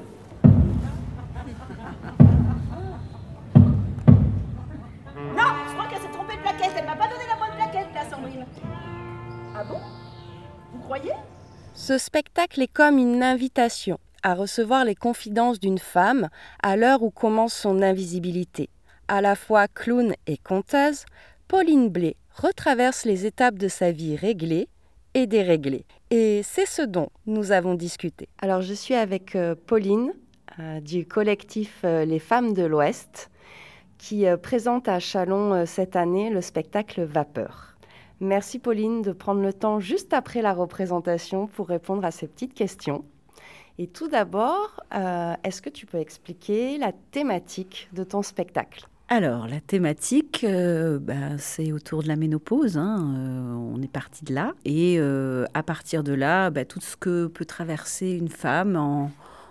Non, je crois qu'elle s'est trompée de plaquette. Elle m'a pas donné la bonne plaquette, la Sandrine. Ah bon? Vous croyez? Ce spectacle est comme une invitation à recevoir les confidences d'une femme à l'heure où commence son invisibilité. À la fois clown et conteuse, Pauline Blais retraverse les étapes de sa vie réglée et déréglée. Et c'est ce dont nous avons discuté. Alors je suis avec Pauline du collectif Les Femmes de l'Ouest qui présente à Chalon cette année le spectacle Vapeur. Merci Pauline de prendre le temps juste après la représentation pour répondre à ces petites questions. Et tout d'abord, est-ce que tu peux expliquer la thématique de ton spectacle ? Alors, la thématique, c'est autour de la ménopause. On est parti de là. Et à partir de là, tout ce que peut traverser une femme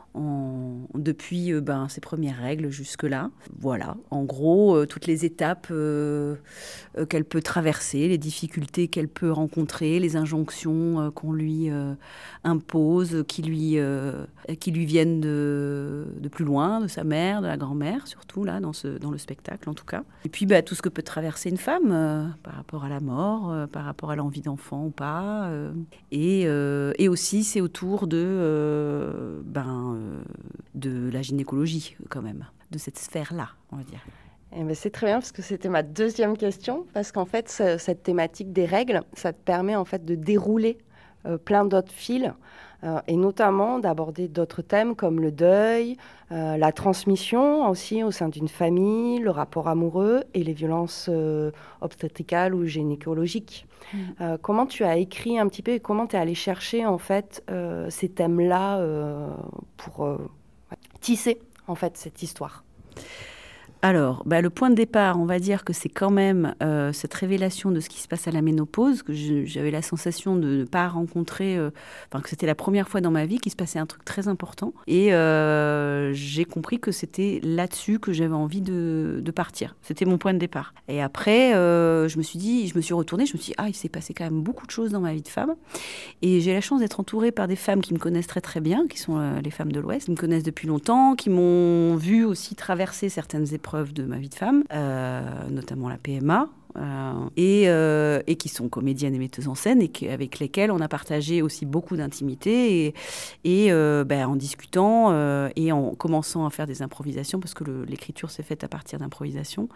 depuis ses premières règles jusque-là. Voilà, en gros, toutes les étapes qu'elle peut traverser, les difficultés qu'elle peut rencontrer, les injonctions qu'on lui impose, qui lui viennent de plus loin, de sa mère, de la grand-mère, surtout là, dans le spectacle en tout cas. Et puis tout ce que peut traverser une femme par rapport à la mort, par rapport à l'envie d'enfant ou pas. Et aussi, c'est autour de la gynécologie quand même, de cette sphère-là, on va dire. C'est très bien parce que c'était ma deuxième question, parce qu'en fait, cette thématique des règles, ça te permet en fait de dérouler plein d'autres fils et notamment d'aborder d'autres thèmes comme le deuil, la transmission aussi au sein d'une famille, le rapport amoureux et les violences obstétricales ou gynécologiques. Comment tu as écrit un petit peu et comment tu es allé chercher en fait ces thèmes-là pour tisser en fait cette histoire ? Alors, le point de départ, on va dire que c'est quand même cette révélation de ce qui se passe à la ménopause, que j'avais la sensation de ne pas rencontrer, que c'était la première fois dans ma vie qu'il se passait un truc très important. Et j'ai compris que c'était là-dessus que j'avais envie de partir. C'était mon point de départ. Et après, je me suis retournée, je me suis dit, il s'est passé quand même beaucoup de choses dans ma vie de femme. Et j'ai la chance d'être entourée par des femmes qui me connaissent très très bien, qui sont les femmes de l'Ouest, qui me connaissent depuis longtemps, qui m'ont vu aussi traverser certaines épreuves de ma vie de femme, notamment la PMA, et qui sont comédiennes et metteuses en scène, et avec lesquelles on a partagé aussi beaucoup d'intimité, et en discutant et en commençant à faire des improvisations, parce que l'écriture s'est faite à partir d'improvisations.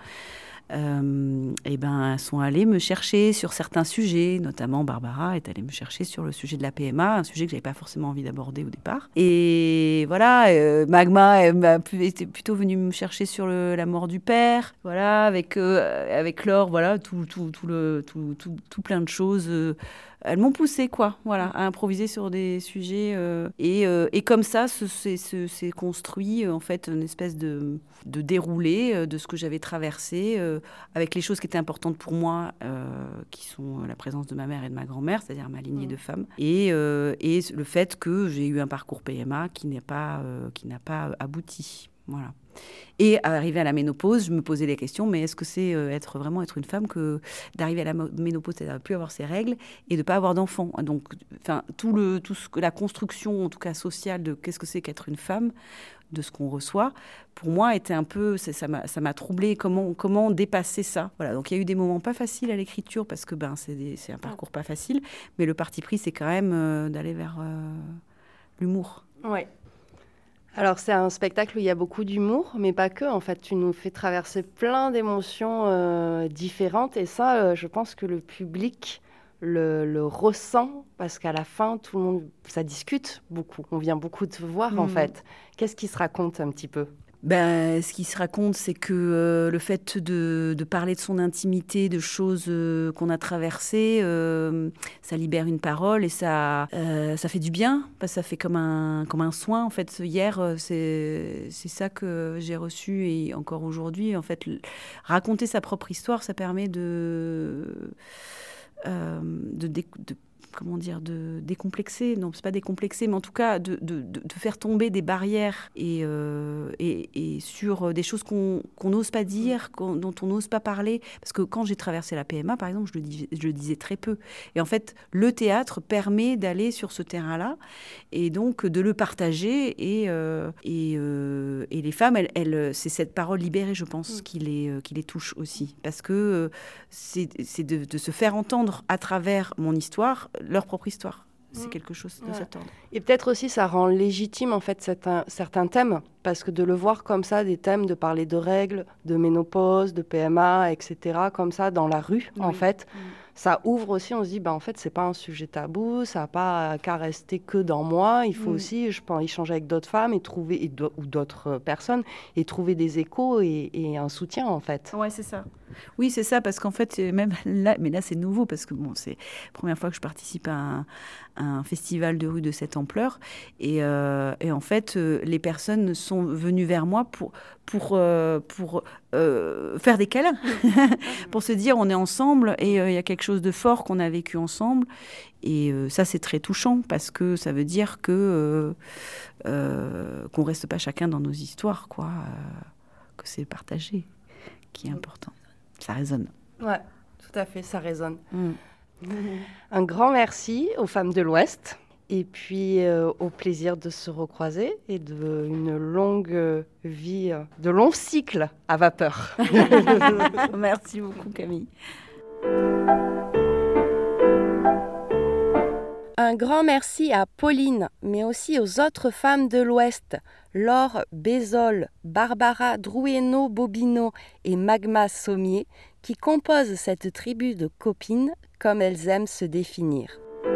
Elles sont allées me chercher sur certains sujets, notamment Barbara est allée me chercher sur le sujet de la PMA, un sujet que j'avais pas forcément envie d'aborder au départ. Et voilà, Magma était plutôt venue me chercher sur la mort du père, voilà, avec Laure, voilà, tout plein de choses. Elles m'ont poussée, à improviser sur des sujets. Et comme ça, c'est construit, en fait, une espèce de déroulé de ce que j'avais traversé, avec les choses qui étaient importantes pour moi, qui sont la présence de ma mère et de ma grand-mère, c'est-à-dire ma lignée de femmes, et le fait que j'ai eu un parcours PMA qui n'a pas abouti. Voilà. Et arrivé à la ménopause, je me posais les questions, mais est-ce que c'est vraiment être une femme que d'arriver à la ménopause, c'est de ne plus avoir ses règles et de ne pas avoir d'enfants. Donc, la construction, en tout cas sociale, de qu'est-ce que c'est qu'être une femme, de ce qu'on reçoit, pour moi, était un peu, ça m'a troublée. Comment dépasser ça ? Voilà. Donc, il y a eu des moments pas faciles à l'écriture parce que c'est un parcours pas facile, mais le parti pris, c'est quand même d'aller vers l'humour. Ouais. Alors, c'est un spectacle où il y a beaucoup d'humour, mais pas que. En fait, tu nous fais traverser plein d'émotions différentes. Et ça, je pense que le public le ressent, parce qu'à la fin, tout le monde, ça discute beaucoup. On vient beaucoup te voir, en fait. Qu'est-ce qui se raconte un petit peu ? Ce qui se raconte, c'est que le fait de parler de son intimité, de choses qu'on a traversées, ça libère une parole et ça fait du bien, parce que ça fait comme un soin. En fait, hier, c'est ça que j'ai reçu, et encore aujourd'hui, en fait, raconter sa propre histoire, ça permet de décomplexer, non, c'est pas décomplexer, mais en tout cas de faire tomber des barrières et sur des choses qu'on n'ose pas dire, dont on n'ose pas parler. Parce que quand j'ai traversé la PMA, par exemple, je le disais très peu. Et en fait, le théâtre permet d'aller sur ce terrain-là et donc de le partager. Et les femmes, c'est cette parole libérée, je pense, qui les touche aussi. Parce que c'est de se faire entendre à travers mon histoire, leur propre histoire. C'est quelque chose de cet ordre. Et peut-être aussi, ça rend légitime, en fait, certains thèmes, parce que de le voir comme ça, des thèmes, de parler de règles, de ménopause, de PMA, etc., comme ça, dans la rue, en fait, ça ouvre aussi, on se dit, en fait, c'est pas un sujet tabou, ça n'a pas qu'à rester que dans moi, il faut aussi, je pense, échanger avec d'autres femmes et trouver, ou d'autres personnes, et trouver des échos et un soutien, en fait. Ouais, c'est ça. Oui, c'est ça, parce qu'en fait, même là, mais là c'est nouveau, parce que bon, c'est la première fois que je participe à un festival de rue de cette ampleur, et en fait, les personnes sont venues vers moi pour faire des câlins, pour se dire on est ensemble, et il y a quelque chose de fort qu'on a vécu ensemble, et ça c'est très touchant, parce que ça veut dire que qu'on reste pas chacun dans nos histoires, quoi, que c'est partagé qui est important. Ça résonne. Ouais, tout à fait, ça résonne. Un grand merci aux femmes de l'Ouest, et puis au plaisir de se recroiser et d'une longue vie, de longs cycles à vapeur. Merci beaucoup, Camille. Un grand merci à Pauline, mais aussi aux autres femmes de l'Ouest, Laure Bézol, Barbara Droueno-Bobino et Magma Sommier, qui composent cette tribu de copines comme elles aiment se définir.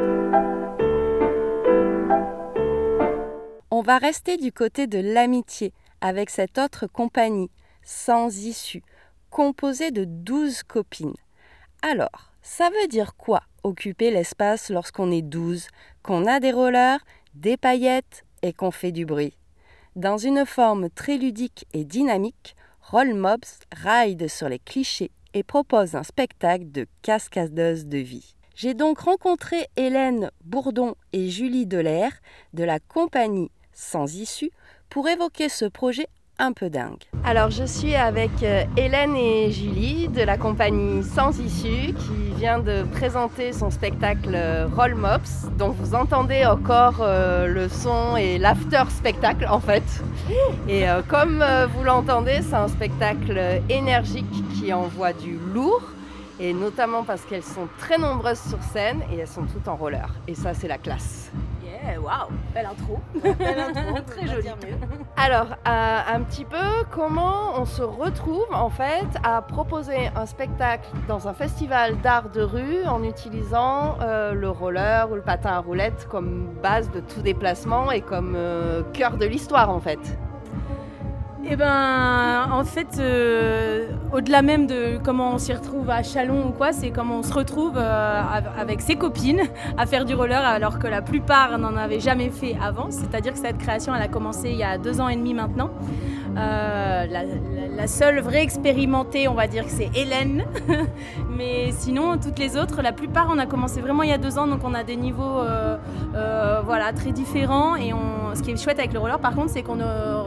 On va rester du côté de l'amitié avec cette autre compagnie, Sans Issue, composée de 12 copines. Alors, ça veut dire quoi occuper l'espace lorsqu'on est 12, qu'on a des rollers, des paillettes et qu'on fait du bruit? Dans une forme très ludique et dynamique, Roll Mobs ride sur les clichés et propose un spectacle de cascadeuse de vie. J'ai donc rencontré Hélène Bourdon et Julie Delair de la compagnie Sans Issue pour évoquer ce projet un peu dingue. Alors je suis avec Hélène et Julie de la compagnie Sans Issue qui vient de présenter son spectacle Roll Mops. Donc vous entendez encore le son et l'after spectacle en fait. Et comme vous l'entendez, c'est un spectacle énergique qui envoie du lourd, et notamment parce qu'elles sont très nombreuses sur scène et elles sont toutes en roller. Et ça c'est la classe. Waouh, belle intro. Très jolie. Alors, un petit peu, comment on se retrouve en fait à proposer un spectacle dans un festival d'art de rue en utilisant le roller ou le patin à roulettes comme base de tout déplacement et comme cœur de l'histoire en fait? Eh ben, en fait, au-delà même de comment on s'y retrouve à Châlons ou quoi, c'est comment on se retrouve avec ses copines à faire du roller alors que la plupart n'en avaient jamais fait avant. C'est-à-dire que cette création, elle a commencé il y a 2 ans et demi maintenant. La seule vraie expérimentée, on va dire que c'est Hélène. Mais sinon, toutes les autres, la plupart, on a commencé vraiment il y a 2 ans, donc on a des niveaux voilà, très différents. Et ce qui est chouette avec le roller, par contre, c'est qu'on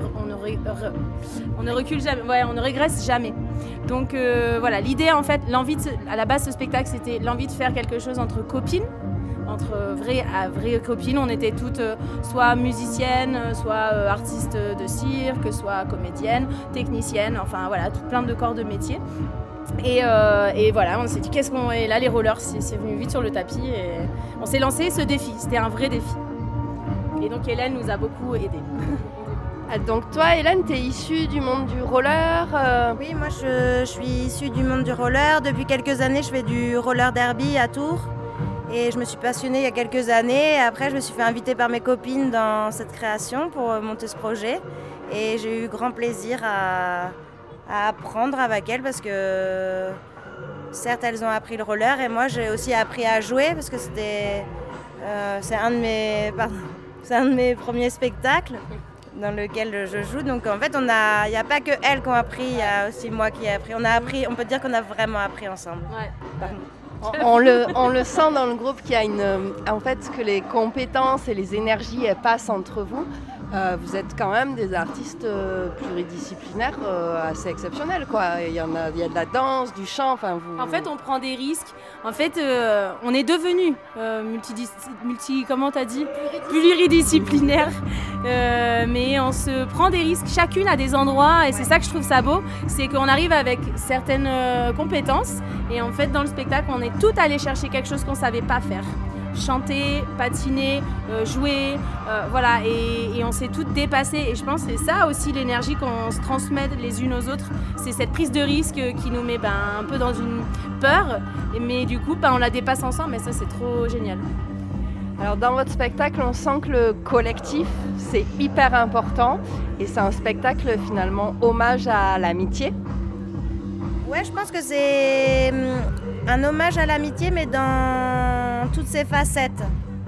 ne recule jamais, ouais, on ne régresse jamais. Donc voilà, l'idée en fait, à la base ce spectacle, c'était l'envie de faire quelque chose entre copines, entre vraies copines. On était toutes soit musiciennes, soit artistes de cirque, soit comédiennes, techniciennes, enfin voilà, plein de corps de métier. Et voilà, on s'est dit et là les rollers, c'est venu vite sur le tapis et on s'est lancé ce défi, c'était un vrai défi. Et donc Hélène nous a beaucoup aidés. Donc toi Hélène, tu es issue du monde du roller Oui, moi je suis issue du monde du roller. Depuis quelques années, je fais du roller derby à Tours. Et je me suis passionnée il y a quelques années. Après, je me suis fait inviter par mes copines dans cette création pour monter ce projet. Et j'ai eu grand plaisir à apprendre avec elles parce que certes, elles ont appris le roller et moi, j'ai aussi appris à jouer parce que c'est un de mes premiers spectacles dans lequel je joue. Donc en fait, il n'y a pas que elles qui ont appris, il y a aussi moi qui ai appris. On peut dire qu'on a vraiment appris ensemble. Ouais. On le sent dans le groupe qu'il y a en fait, que les compétences et les énergies elles passent entre vous. Vous êtes quand même des artistes pluridisciplinaires assez exceptionnels, quoi. Il y a de la danse, du chant. Enfin, En fait, on prend des risques. En fait, on est devenus comment t'as dit, pluridisciplinaires. Mais on se prend des risques. Chacune a des endroits, et c'est ça que je trouve ça beau, c'est qu'on arrive avec certaines compétences. Et en fait, dans le spectacle, on est toutes allées chercher quelque chose qu'on savait pas faire. Chanter, patiner, jouer, voilà, et on s'est toutes dépassées. Et je pense que c'est ça aussi l'énergie qu'on se transmet les unes aux autres. C'est cette prise de risque qui nous met un peu dans une peur, mais du coup, on la dépasse ensemble, et ça, c'est trop génial. Alors dans votre spectacle, on sent que le collectif, c'est hyper important, et c'est un spectacle finalement hommage à l'amitié. Ouais, je pense que c'est un hommage à l'amitié, mais dans toutes ses facettes.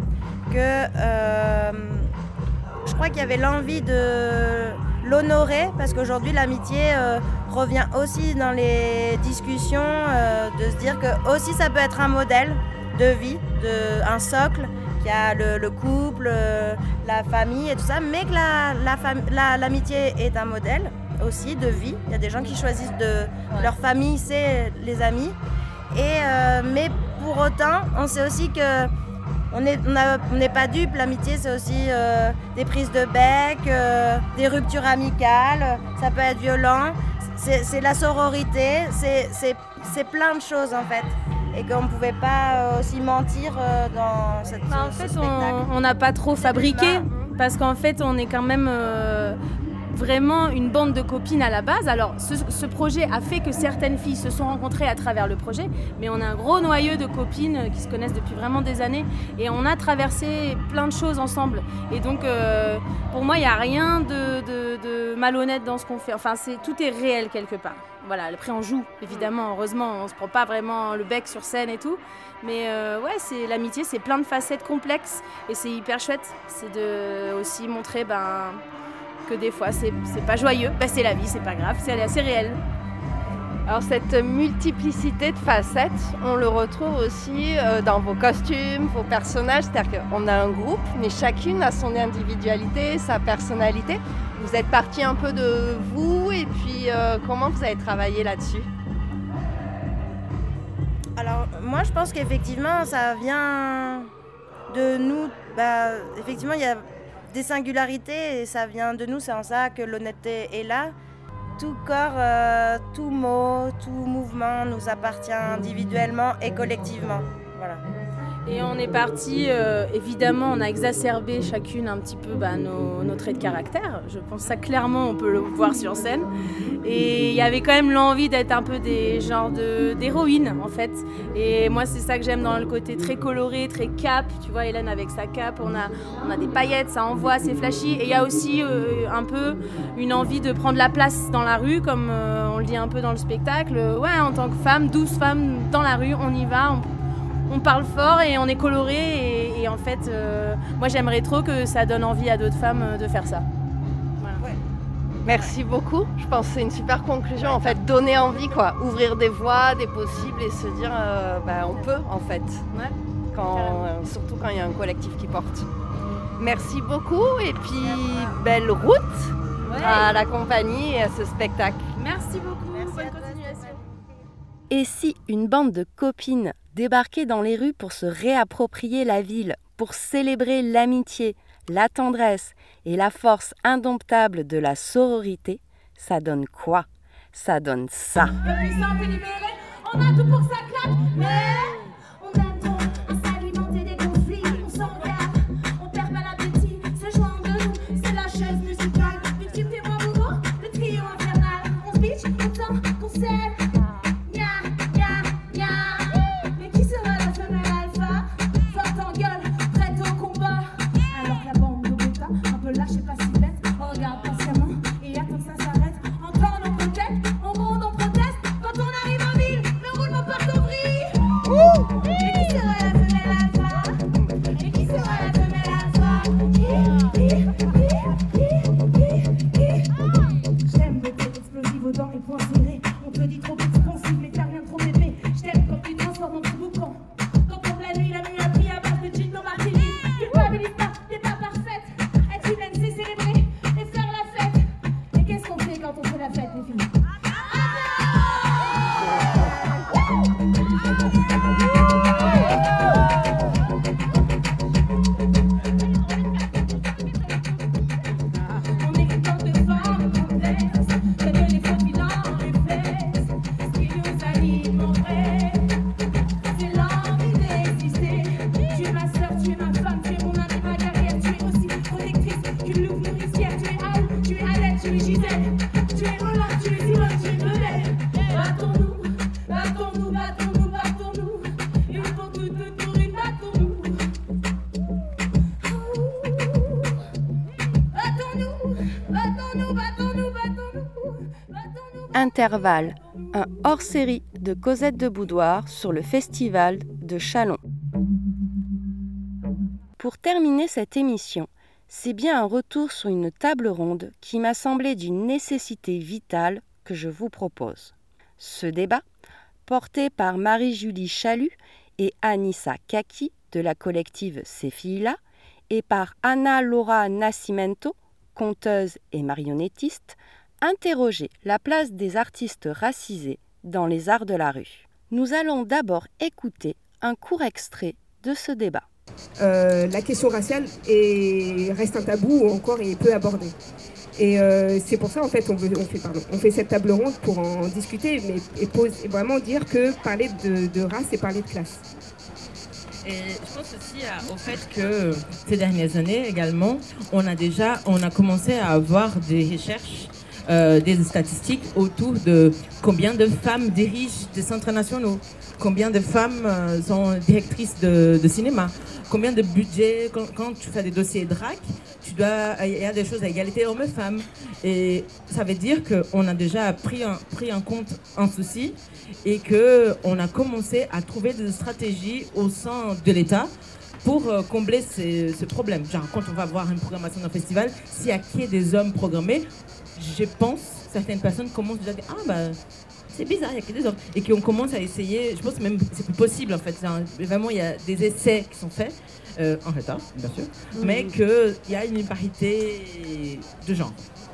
Je crois qu'il y avait l'envie de l'honorer, parce qu'aujourd'hui l'amitié revient aussi dans les discussions, de se dire que aussi ça peut être un modèle de vie, un socle, qui a le couple, la famille et tout ça, mais que l'amitié est un modèle aussi de vie. Il y a des gens qui choisissent leur famille, c'est les amis. Mais pour autant, on sait aussi que on n'est pas dupe. L'amitié, c'est aussi des prises de bec, des ruptures amicales, ça peut être violent. C'est la sororité, c'est plein de choses en fait. Et qu'on ne pouvait pas aussi mentir dans ce spectacle. On n'a pas trop fabriqué, parce qu'en fait, on est quand même vraiment une bande de copines à la base. Alors, ce projet a fait que certaines filles se sont rencontrées à travers le projet, mais on a un gros noyau de copines qui se connaissent depuis vraiment des années, et on a traversé plein de choses ensemble. Et donc, pour moi, il n'y a rien de malhonnête dans ce qu'on fait. Enfin, tout est réel quelque part. Voilà, après on joue, évidemment, heureusement, on se prend pas vraiment le bec sur scène et tout. Mais ouais, l'amitié, c'est plein de facettes complexes et c'est hyper chouette. C'est de aussi montrer que des fois, c'est pas joyeux. C'est la vie, c'est pas grave, c'est assez réel. Alors cette multiplicité de facettes, on le retrouve aussi dans vos costumes, vos personnages. C'est-à-dire qu'on a un groupe, mais chacune a son individualité, sa personnalité. Vous êtes parti un peu de vous et puis comment vous avez travaillé là-dessus? Alors moi je pense qu'effectivement ça vient de nous. Effectivement il y a des singularités et ça vient de nous, c'est en ça que l'honnêteté est là. Tout corps, tout mot, tout mouvement nous appartient individuellement et collectivement. Voilà. Et on est parti, évidemment, on a exacerbé chacune un petit peu nos traits de caractère. Je pense que ça, clairement, on peut le voir sur scène. Et il y avait quand même l'envie d'être un peu des genres d'héroïnes, en fait. Et moi, c'est ça que j'aime dans le côté très coloré, très cap. Tu vois, Hélène avec sa cape, on a des paillettes, ça envoie, c'est flashy. Et il y a aussi un peu une envie de prendre la place dans la rue, comme on le dit un peu dans le spectacle. Ouais, en tant que femme, 12 femmes dans la rue, on y va, on parle fort et on est coloré et en fait, moi j'aimerais trop que ça donne envie à d'autres femmes de faire ça. Voilà. Ouais. Merci beaucoup. Je pense que c'est une super conclusion. En fait, donner envie, quoi. Ouvrir des voies, des possibles et se dire, on peut en fait. Ouais. Surtout quand il y a un collectif qui porte. Merci beaucoup et puis belle route à la compagnie et à ce spectacle. Merci beaucoup. Bonne continuation. Et si une bande de copines débarquait dans les rues pour se réapproprier la ville, pour célébrer l'amitié, la tendresse et la force indomptable de la sororité, ça donne quoi? Ça donne ça. Le puissant et libéré, on a tout pour que ça claque, mais on attend à s'alimenter des conflits, on s'en regarde, on perd pas l'appétit, se joint de nous, c'est la chaise musicale, victime des mois mouvants, le trio infernal, on se bitch, on tend, on s'aime. Lâchez pas si bête, on regarde patiemment et attend que ça s'arrête. Encore nos conquêtes, on gronde, on proteste. Quand on arrive en ville, le roulement part en vrille. Intervalle, un hors-série de Cosette de Boudoir sur le festival de Châlons. Pour terminer cette émission, c'est bien un retour sur une table ronde qui m'a semblé d'une nécessité vitale que je vous propose. Ce débat, porté par Marie-Julie Chalut et Anissa Kaki de la collective Ces filles-là, et par Anna Laura Nascimento, conteuse et marionnettiste, interroger la place des artistes racisés dans les arts de la rue. Nous allons d'abord écouter un court extrait de ce débat. La question raciale reste un tabou ou encore est peu abordée. Et c'est pour ça en fait on fait cette table ronde pour en discuter, mais et vraiment dire que parler de race c'est parler de classe. Et je pense aussi au fait que ces dernières années également, on a commencé à avoir des recherches, des statistiques autour de combien de femmes dirigent des centres nationaux, combien de femmes sont directrices de cinéma, combien de budget, quand tu fais des dossiers DRAC, il y a des choses à égalité hommes-femmes. Et ça veut dire qu'on a déjà pris en compte un souci et qu'on a commencé à trouver des stratégies au sein de l'État pour combler ce problème. Genre, quand on va voir une programmation d'un festival, s'il y a qu'il y ait des hommes programmés, je pense certaines personnes commencent déjà à dire c'est bizarre, il y a que des hommes. Et qu'on commence à essayer, je pense que même c'est plus possible en fait. Vraiment, il y a des essais qui sont faits, en retard, bien sûr, mais qu'il y a une parité de genre.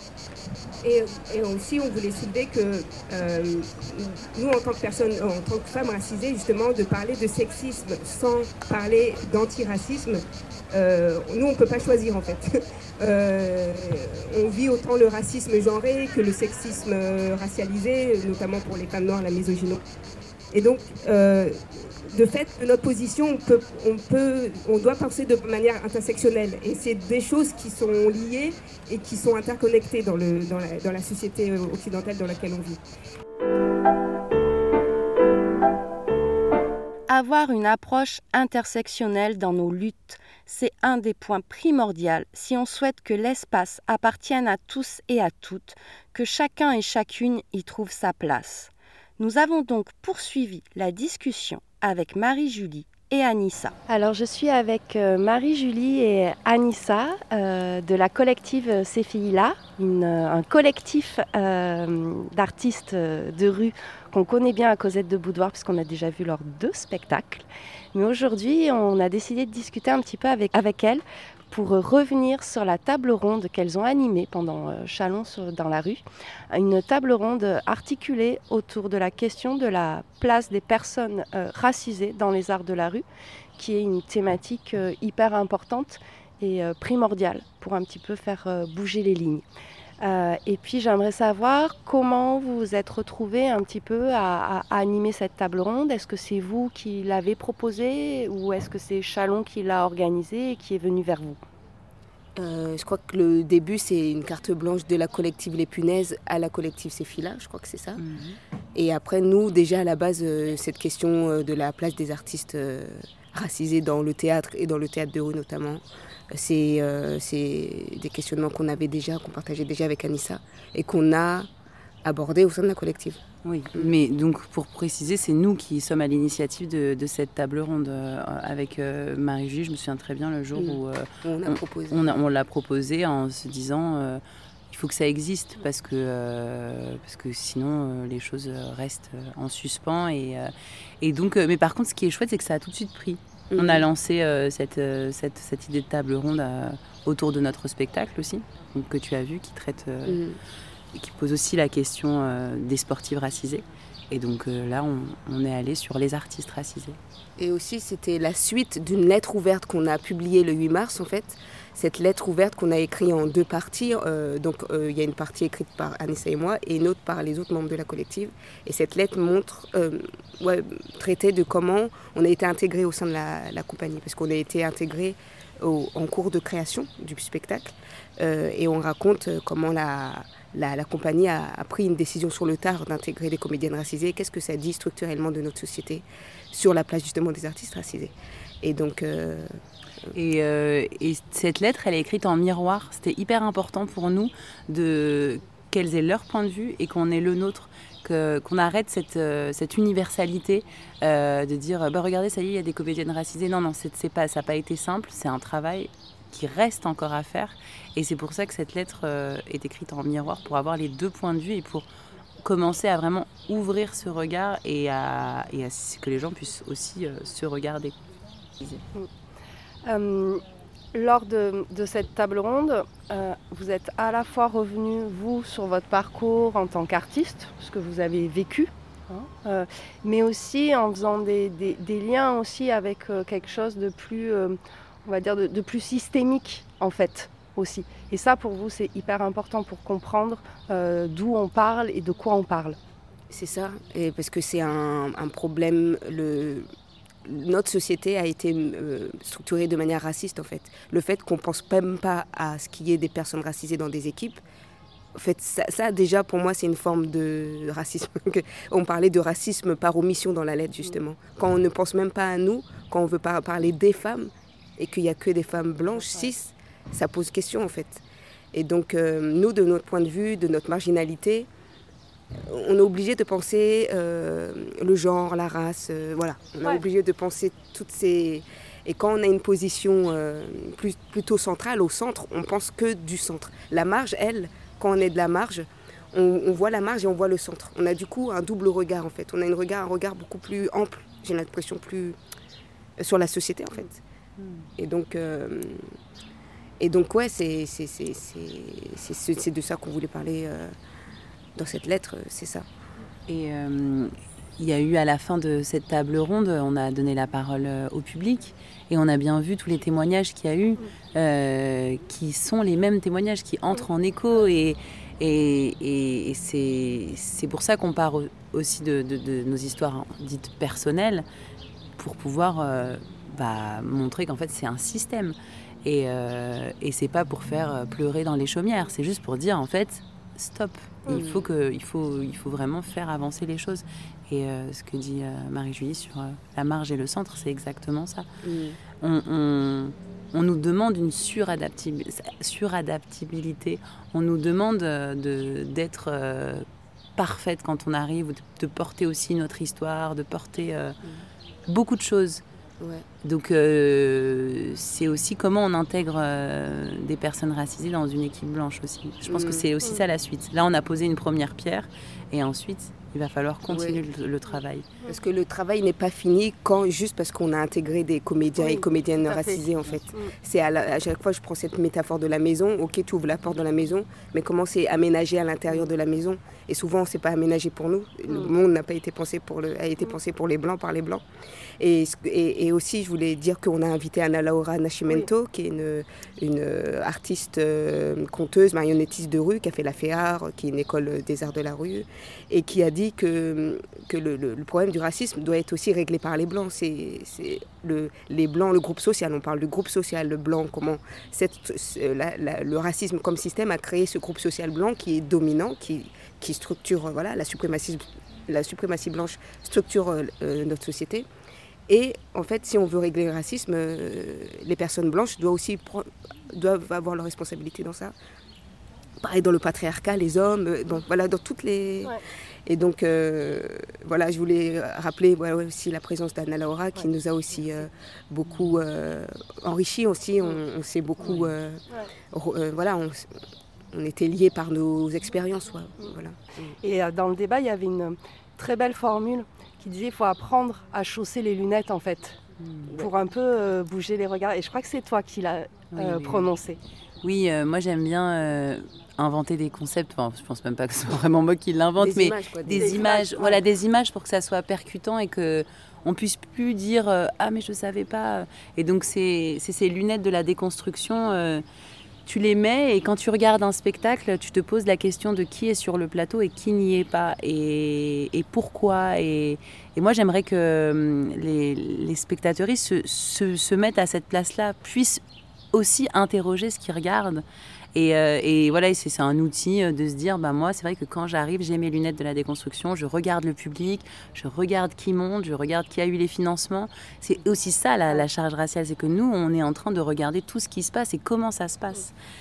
Et aussi, on voulait soulever que nous, en tant que personnes, en tant que femmes racisées, justement, de parler de sexisme sans parler d'antiracisme, nous, on ne peut pas choisir, en fait. On vit autant le racisme genré que le sexisme racialisé, notamment pour les femmes noires, la misogynie. Et donc, de fait, de notre position, on doit penser de manière intersectionnelle. Et c'est des choses qui sont liées et qui sont interconnectées dans la société occidentale dans laquelle on vit. Avoir une approche intersectionnelle dans nos luttes, c'est un des points primordiaux si on souhaite que l'espace appartienne à tous et à toutes, que chacun et chacune y trouve sa place. Nous avons donc poursuivi la discussion avec Marie-Julie et Anissa. Alors je suis avec Marie-Julie et Anissa de la collective Ces filles-là, un collectif d'artistes de rue qu'on connaît bien à Cosette de Boudoir puisqu'on a déjà vu leurs 2 spectacles. Mais aujourd'hui, on a décidé de discuter un petit peu avec elles pour revenir sur la table ronde qu'elles ont animée pendant Châlons dans la rue. Une table ronde articulée autour de la question de la place des personnes racisées dans les arts de la rue, qui est une thématique hyper importante et primordiale pour un petit peu faire bouger les lignes. Et puis j'aimerais savoir comment vous vous êtes retrouvés un petit peu à animer cette table ronde. Est-ce que c'est vous qui l'avez proposée ou est-ce que c'est Châlons qui l'a organisée et qui est venu vers vous ? Je crois que le début, c'est une carte blanche de la collective Les Punaises à la collective Ces filles-là, je crois que c'est ça. Et après, nous, déjà à la base, cette question de la place des artistes racisés dans le théâtre et dans le théâtre de rue notamment, c'est des questionnements qu'on partageait déjà avec Anissa et qu'on a abordés au sein de la collective. Oui, mais donc pour préciser, c'est nous qui sommes à l'initiative de cette table ronde avec Marie-Julie. Je me souviens très bien le jour où on l'a proposé en se disant il faut que ça existe parce que sinon les choses restent en suspens et donc mais par contre ce qui est chouette c'est que ça a tout de suite pris. On a lancé cette idée de table ronde autour de notre spectacle aussi, donc, que tu as vu, qui traite qui pose aussi la question des sportives racisées. Et donc là, on est allé sur les artistes racisés. Et aussi, c'était la suite d'une lettre ouverte qu'on a publiée le 8 mars, en fait. Cette lettre ouverte qu'on a écrite en 2 parties. Donc, il y a une partie écrite par Anissa et moi et une autre par les autres membres de la collective. Et cette lettre traitait de comment on a été intégrés au sein de la compagnie. Parce qu'on a été intégrés en cours de création du spectacle. Et on raconte comment la compagnie a pris une décision sur le tard d'intégrer des comédiennes racisées. Qu'est-ce que ça dit structurellement de notre société sur la place justement des artistes racisés. Et donc... Et cette lettre, elle est écrite en miroir. C'était hyper important pour nous qu'elles aient leur point de vue et qu'on ait le nôtre. Qu'on arrête cette universalité de dire regardez, ça y est, il y a des comédiennes racisées. Non, c'est pas, ça n'a pas été simple, c'est un travail qui reste encore à faire. Et c'est pour ça que cette lettre est écrite en miroir, pour avoir les deux points de vue et pour commencer à vraiment ouvrir ce regard et à ce que les gens puissent aussi se regarder. Lors de cette table ronde, vous êtes à la fois revenu, vous, sur votre parcours en tant qu'artiste, ce que vous avez vécu, mais aussi en faisant des liens aussi avec quelque chose de plus, on va dire, de plus systémique, en fait, aussi. Et ça, pour vous, c'est hyper important pour comprendre d'où on parle et de quoi on parle. C'est ça, et parce que c'est un problème... Notre société a été structurée de manière raciste, en fait. Le fait qu'on ne pense même pas à ce qu'il y ait des personnes racisées dans des équipes, en fait, ça déjà, pour moi, c'est une forme de racisme. On parlait de racisme par omission dans la lettre, justement. Quand on ne pense même pas à nous, quand on ne veut pas parler des femmes, et qu'il n'y a que des femmes blanches, cis, ça pose question, en fait. Et donc, nous, de notre point de vue, de notre marginalité, on est obligé de penser le genre, la race, voilà. On est obligé de penser toutes ces... Et quand on a une position plutôt centrale, au centre, on pense que du centre. La marge, elle, quand on est de la marge, on voit la marge et on voit le centre. On a du coup un double regard, en fait. On a un regard beaucoup plus ample, j'ai l'impression, plus sur la société, en fait. Et donc ouais, c'est de ça qu'on voulait parler... Dans cette lettre, c'est ça. Et il y a eu à la fin de cette table ronde, on a donné la parole au public et on a bien vu tous les témoignages qu'il y a eu, qui sont les mêmes témoignages, qui entrent en écho. Et c'est pour ça qu'on part aussi de nos histoires dites personnelles, pour pouvoir montrer qu'en fait c'est un système. Et c'est pas pour faire pleurer dans les chaumières, c'est juste pour dire en fait stop. Il faut vraiment faire avancer les choses. Et ce que dit Marie-Julie sur la marge et le centre, c'est exactement ça. On nous demande une suradaptabilité. On nous demande d'être parfaite quand on arrive, de porter aussi notre histoire, de porter beaucoup de choses. Ouais. Donc c'est aussi comment on intègre des personnes racisées dans une équipe blanche aussi. Je pense que c'est aussi ça la suite. Là on a posé une première pierre et ensuite il va falloir continuer le travail. Parce que le travail n'est pas fini juste parce qu'on a intégré des comédiens et comédiennes racisées en fait. C'est à chaque fois je prends cette métaphore de la maison, ok tu ouvres la porte de la maison, mais comment c'est aménagé à l'intérieur de la maison. Et souvent c'est pas aménagé pour nous. Le monde n'a pas été pensé a été pensé pour les blancs par les blancs. Et aussi je voulais dire qu'on a invité Ana Laura Nascimento, qui est une artiste conteuse, marionnettiste de rue, qui a fait la FEAR, qui est une école des arts de la rue, et qui a dit que le problème du racisme doit être aussi réglé par les blancs. Les blancs, le groupe social, on parle du groupe social, le blanc, comment le racisme comme système a créé ce groupe social blanc qui est dominant, qui structure la suprématie blanche structure notre société. Et en fait, si on veut régler le racisme, les personnes blanches doivent avoir leur responsabilité dans ça. Pareil dans le patriarcat, les hommes, dans toutes les... Ouais. Et donc, je voulais rappeler aussi la présence d'Ana Laura qui nous a aussi beaucoup enrichi aussi. On s'est beaucoup... on était liés par nos expériences. Ouais. Voilà. Et dans le débat, il y avait une très belle formule qui disait qu'il faut apprendre à chausser les lunettes en fait, pour un peu bouger les regards. Et je crois que c'est toi qui l'as prononcé. Oui, moi j'aime bien inventer des concepts. Enfin, je pense même pas que ce soit vraiment moi qui l'invente, mais des images. Voilà, des images pour que ça soit percutant et que on puisse plus dire ah mais je savais pas. Et donc c'est ces lunettes de la déconstruction. Tu les mets et quand tu regardes un spectacle, tu te poses la question de qui est sur le plateau et qui n'y est pas et pourquoi. Et moi, j'aimerais que les spectateuristes se mettent à cette place-là, puissent aussi interroger ce qu'ils regardent. Et voilà, c'est un outil de se dire, moi, c'est vrai que quand j'arrive, j'ai mes lunettes de la déconstruction, je regarde le public, je regarde qui monte, je regarde qui a eu les financements. C'est aussi ça, la charge raciale, c'est que nous, on est en train de regarder tout ce qui se passe et comment ça se passe.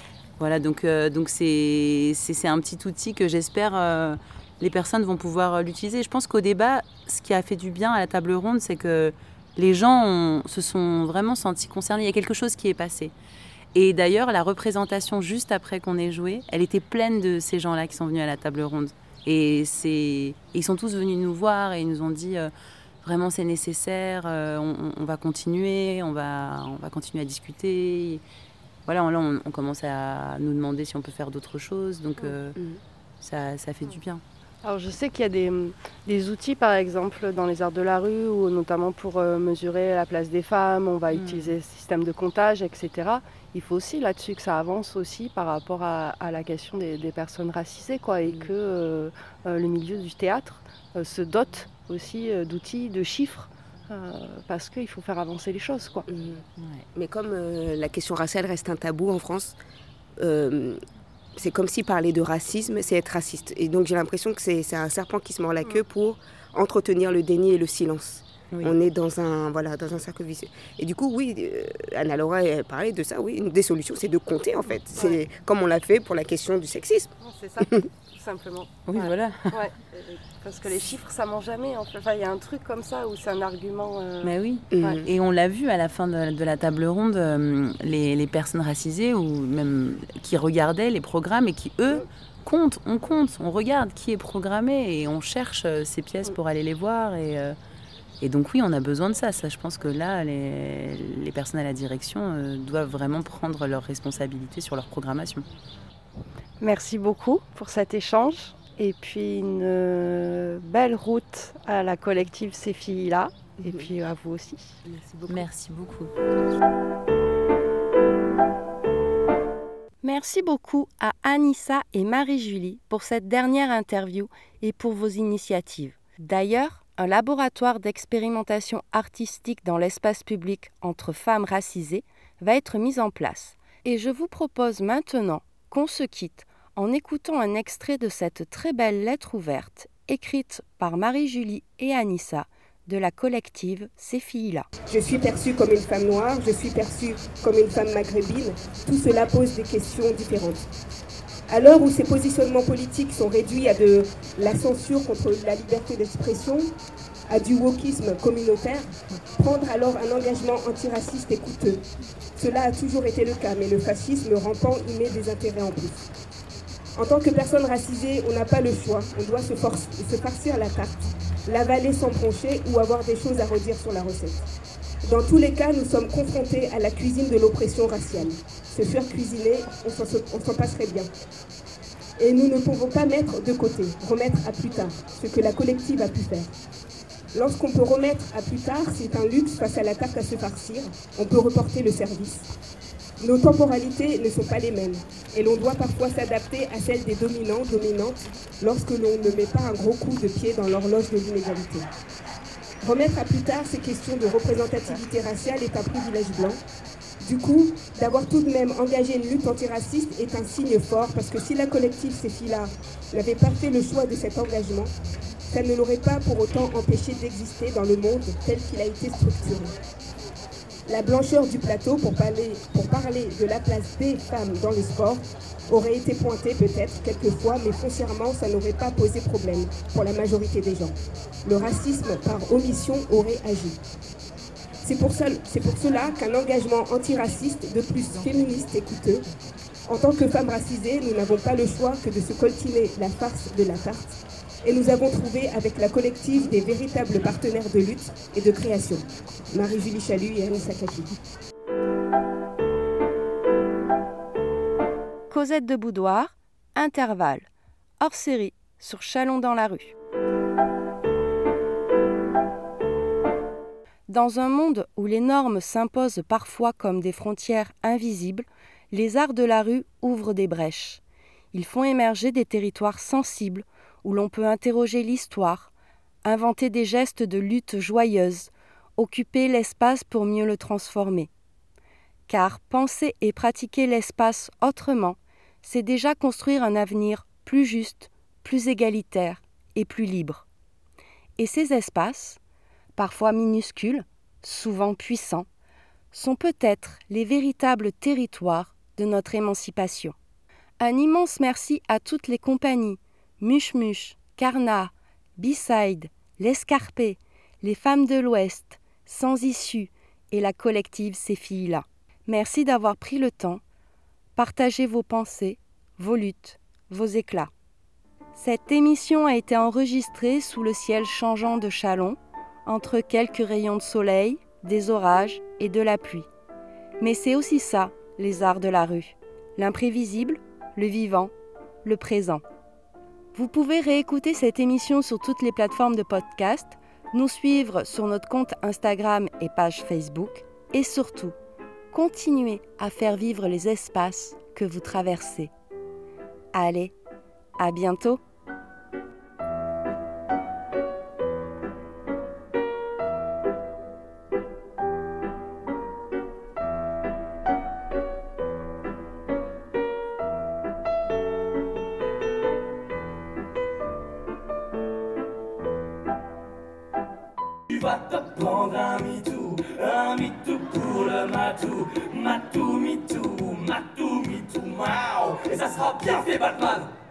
Voilà, donc c'est un petit outil que j'espère les personnes vont pouvoir l'utiliser. Je pense qu'au débat, ce qui a fait du bien à la table ronde, c'est que les gens se sont vraiment sentis concernés. Il y a quelque chose qui est passé. Et d'ailleurs, la représentation juste après qu'on ait joué, elle était pleine de ces gens-là qui sont venus à la table ronde. Et ils sont tous venus nous voir et ils nous ont dit vraiment c'est nécessaire, on va continuer, on va continuer à discuter. Voilà, là, on commence à nous demander si on peut faire d'autres choses, donc ça fait du bien. Alors je sais qu'il y a des outils par exemple dans les arts de la rue, ou notamment pour mesurer la place des femmes, on va utiliser le système de comptage, etc. Il faut aussi là-dessus que ça avance aussi par rapport à la question des personnes racisées, quoi, et que le milieu du théâtre se dote aussi d'outils, de chiffres, parce qu'il faut faire avancer les choses, quoi. Mais comme la question raciale reste un tabou en France, c'est comme si parler de racisme, c'est être raciste. Et donc j'ai l'impression que c'est un serpent qui se mord la queue pour entretenir le déni et le silence. Oui. On est dans un cercle vicieux. Et du coup, oui, Anna-Laura parlait de ça, oui, une des solutions, c'est de compter en fait. C'est comme on l'a fait pour la question du sexisme. C'est ça, tout simplement. Oui, voilà. Ouais. Parce que les chiffres, ça ment jamais. En fait. Enfin, il y a un truc comme ça où c'est un argument... Mais oui, et on l'a vu à la fin de la table ronde, les personnes racisées ou même qui regardaient les programmes et qui, eux, on regarde qui est programmé et on cherche ces pièces pour aller les voir. Et donc oui, on a besoin de ça. Je pense que là, les personnes à la direction doivent vraiment prendre leurs responsabilités sur leur programmation. Merci beaucoup pour cet échange. Et puis une belle route à la collective Ces filles-là. Et puis à vous aussi. Merci beaucoup. Merci beaucoup. Merci beaucoup à Anissa et Marie-Julie pour cette dernière interview et pour vos initiatives. D'ailleurs, un laboratoire d'expérimentation artistique dans l'espace public entre femmes racisées va être mis en place. Et je vous propose maintenant qu'on se quitte en écoutant un extrait de cette très belle lettre ouverte écrite par Marie-Julie et Anissa de la collective Ces filles-là. Je suis perçue comme une femme noire, je suis perçue comme une femme maghrébine. Tout cela pose des questions différentes. À l'heure où ces positionnements politiques sont réduits à de la censure contre la liberté d'expression, à du wokisme communautaire, prendre alors un engagement antiraciste est coûteux. Cela a toujours été le cas, mais le fascisme rampant y met des intérêts en plus. En tant que personne racisée, on n'a pas le choix. On doit se farcir la tarte, l'avaler sans broncher ou avoir des choses à redire sur la recette. Dans tous les cas, nous sommes confrontés à la cuisine de l'oppression raciale. Se faire cuisiner, on s'en passerait bien. Et nous ne pouvons pas mettre de côté, remettre à plus tard, ce que la collective a pu faire. Lorsqu'on peut remettre à plus tard, c'est un luxe face à la tarte à se farcir. On peut reporter le service. Nos temporalités ne sont pas les mêmes et l'on doit parfois s'adapter à celles des dominants, dominantes, lorsque l'on ne met pas un gros coup de pied dans l'horloge de l'inégalité. Remettre à plus tard ces questions de représentativité raciale est un privilège blanc. Du coup, d'avoir tout de même engagé une lutte antiraciste est un signe fort parce que si la collective Ces filles-là n'avait pas fait le choix de cet engagement, ça ne l'aurait pas pour autant empêché d'exister dans le monde tel qu'il a été structuré. La blancheur du plateau, pour parler de la place des femmes dans le sport, aurait été pointée peut-être quelquefois, mais foncièrement, ça n'aurait pas posé problème pour la majorité des gens. Le racisme par omission aurait agi. C'est pour cela qu'un engagement antiraciste, de plus féministe et coûteux, en tant que femmes racisées, nous n'avons pas le choix que de se coltiner la farce de la tarte. Et nous avons trouvé avec la collective des véritables partenaires de lutte et de création. Marie-Julie Chalut et Anissa Kaki. Cosette de Boudoir, Intervalle, hors série sur Chalon dans la rue. Dans un monde où les normes s'imposent parfois comme des frontières invisibles, les arts de la rue ouvrent des brèches. Ils font émerger des territoires sensibles où l'on peut interroger l'histoire, inventer des gestes de lutte joyeuse, occuper l'espace pour mieux le transformer. Car penser et pratiquer l'espace autrement, c'est déjà construire un avenir plus juste, plus égalitaire et plus libre. Et ces espaces, parfois minuscules, souvent puissants, sont peut-être les véritables territoires de notre émancipation. Un immense merci à toutes les compagnies, Muche Muche, Carna, B-Side, L'Escarpé, les Femmes de l'Ouest, Sans Issue et la collective Ces Filles-là. Merci d'avoir pris le temps, partagé vos pensées, vos luttes, vos éclats. Cette émission a été enregistrée sous le ciel changeant de Châlons, entre quelques rayons de soleil, des orages et de la pluie. Mais c'est aussi ça, les arts de la rue. L'imprévisible, le vivant, le présent. Vous pouvez réécouter cette émission sur toutes les plateformes de podcast, nous suivre sur notre compte Instagram et page Facebook, et surtout, continuer à faire vivre les espaces que vous traversez. Allez, à bientôt! Tu vas te prendre un MeToo pour le matou, matou, MeToo, mao, et ça sera bien fait Batman.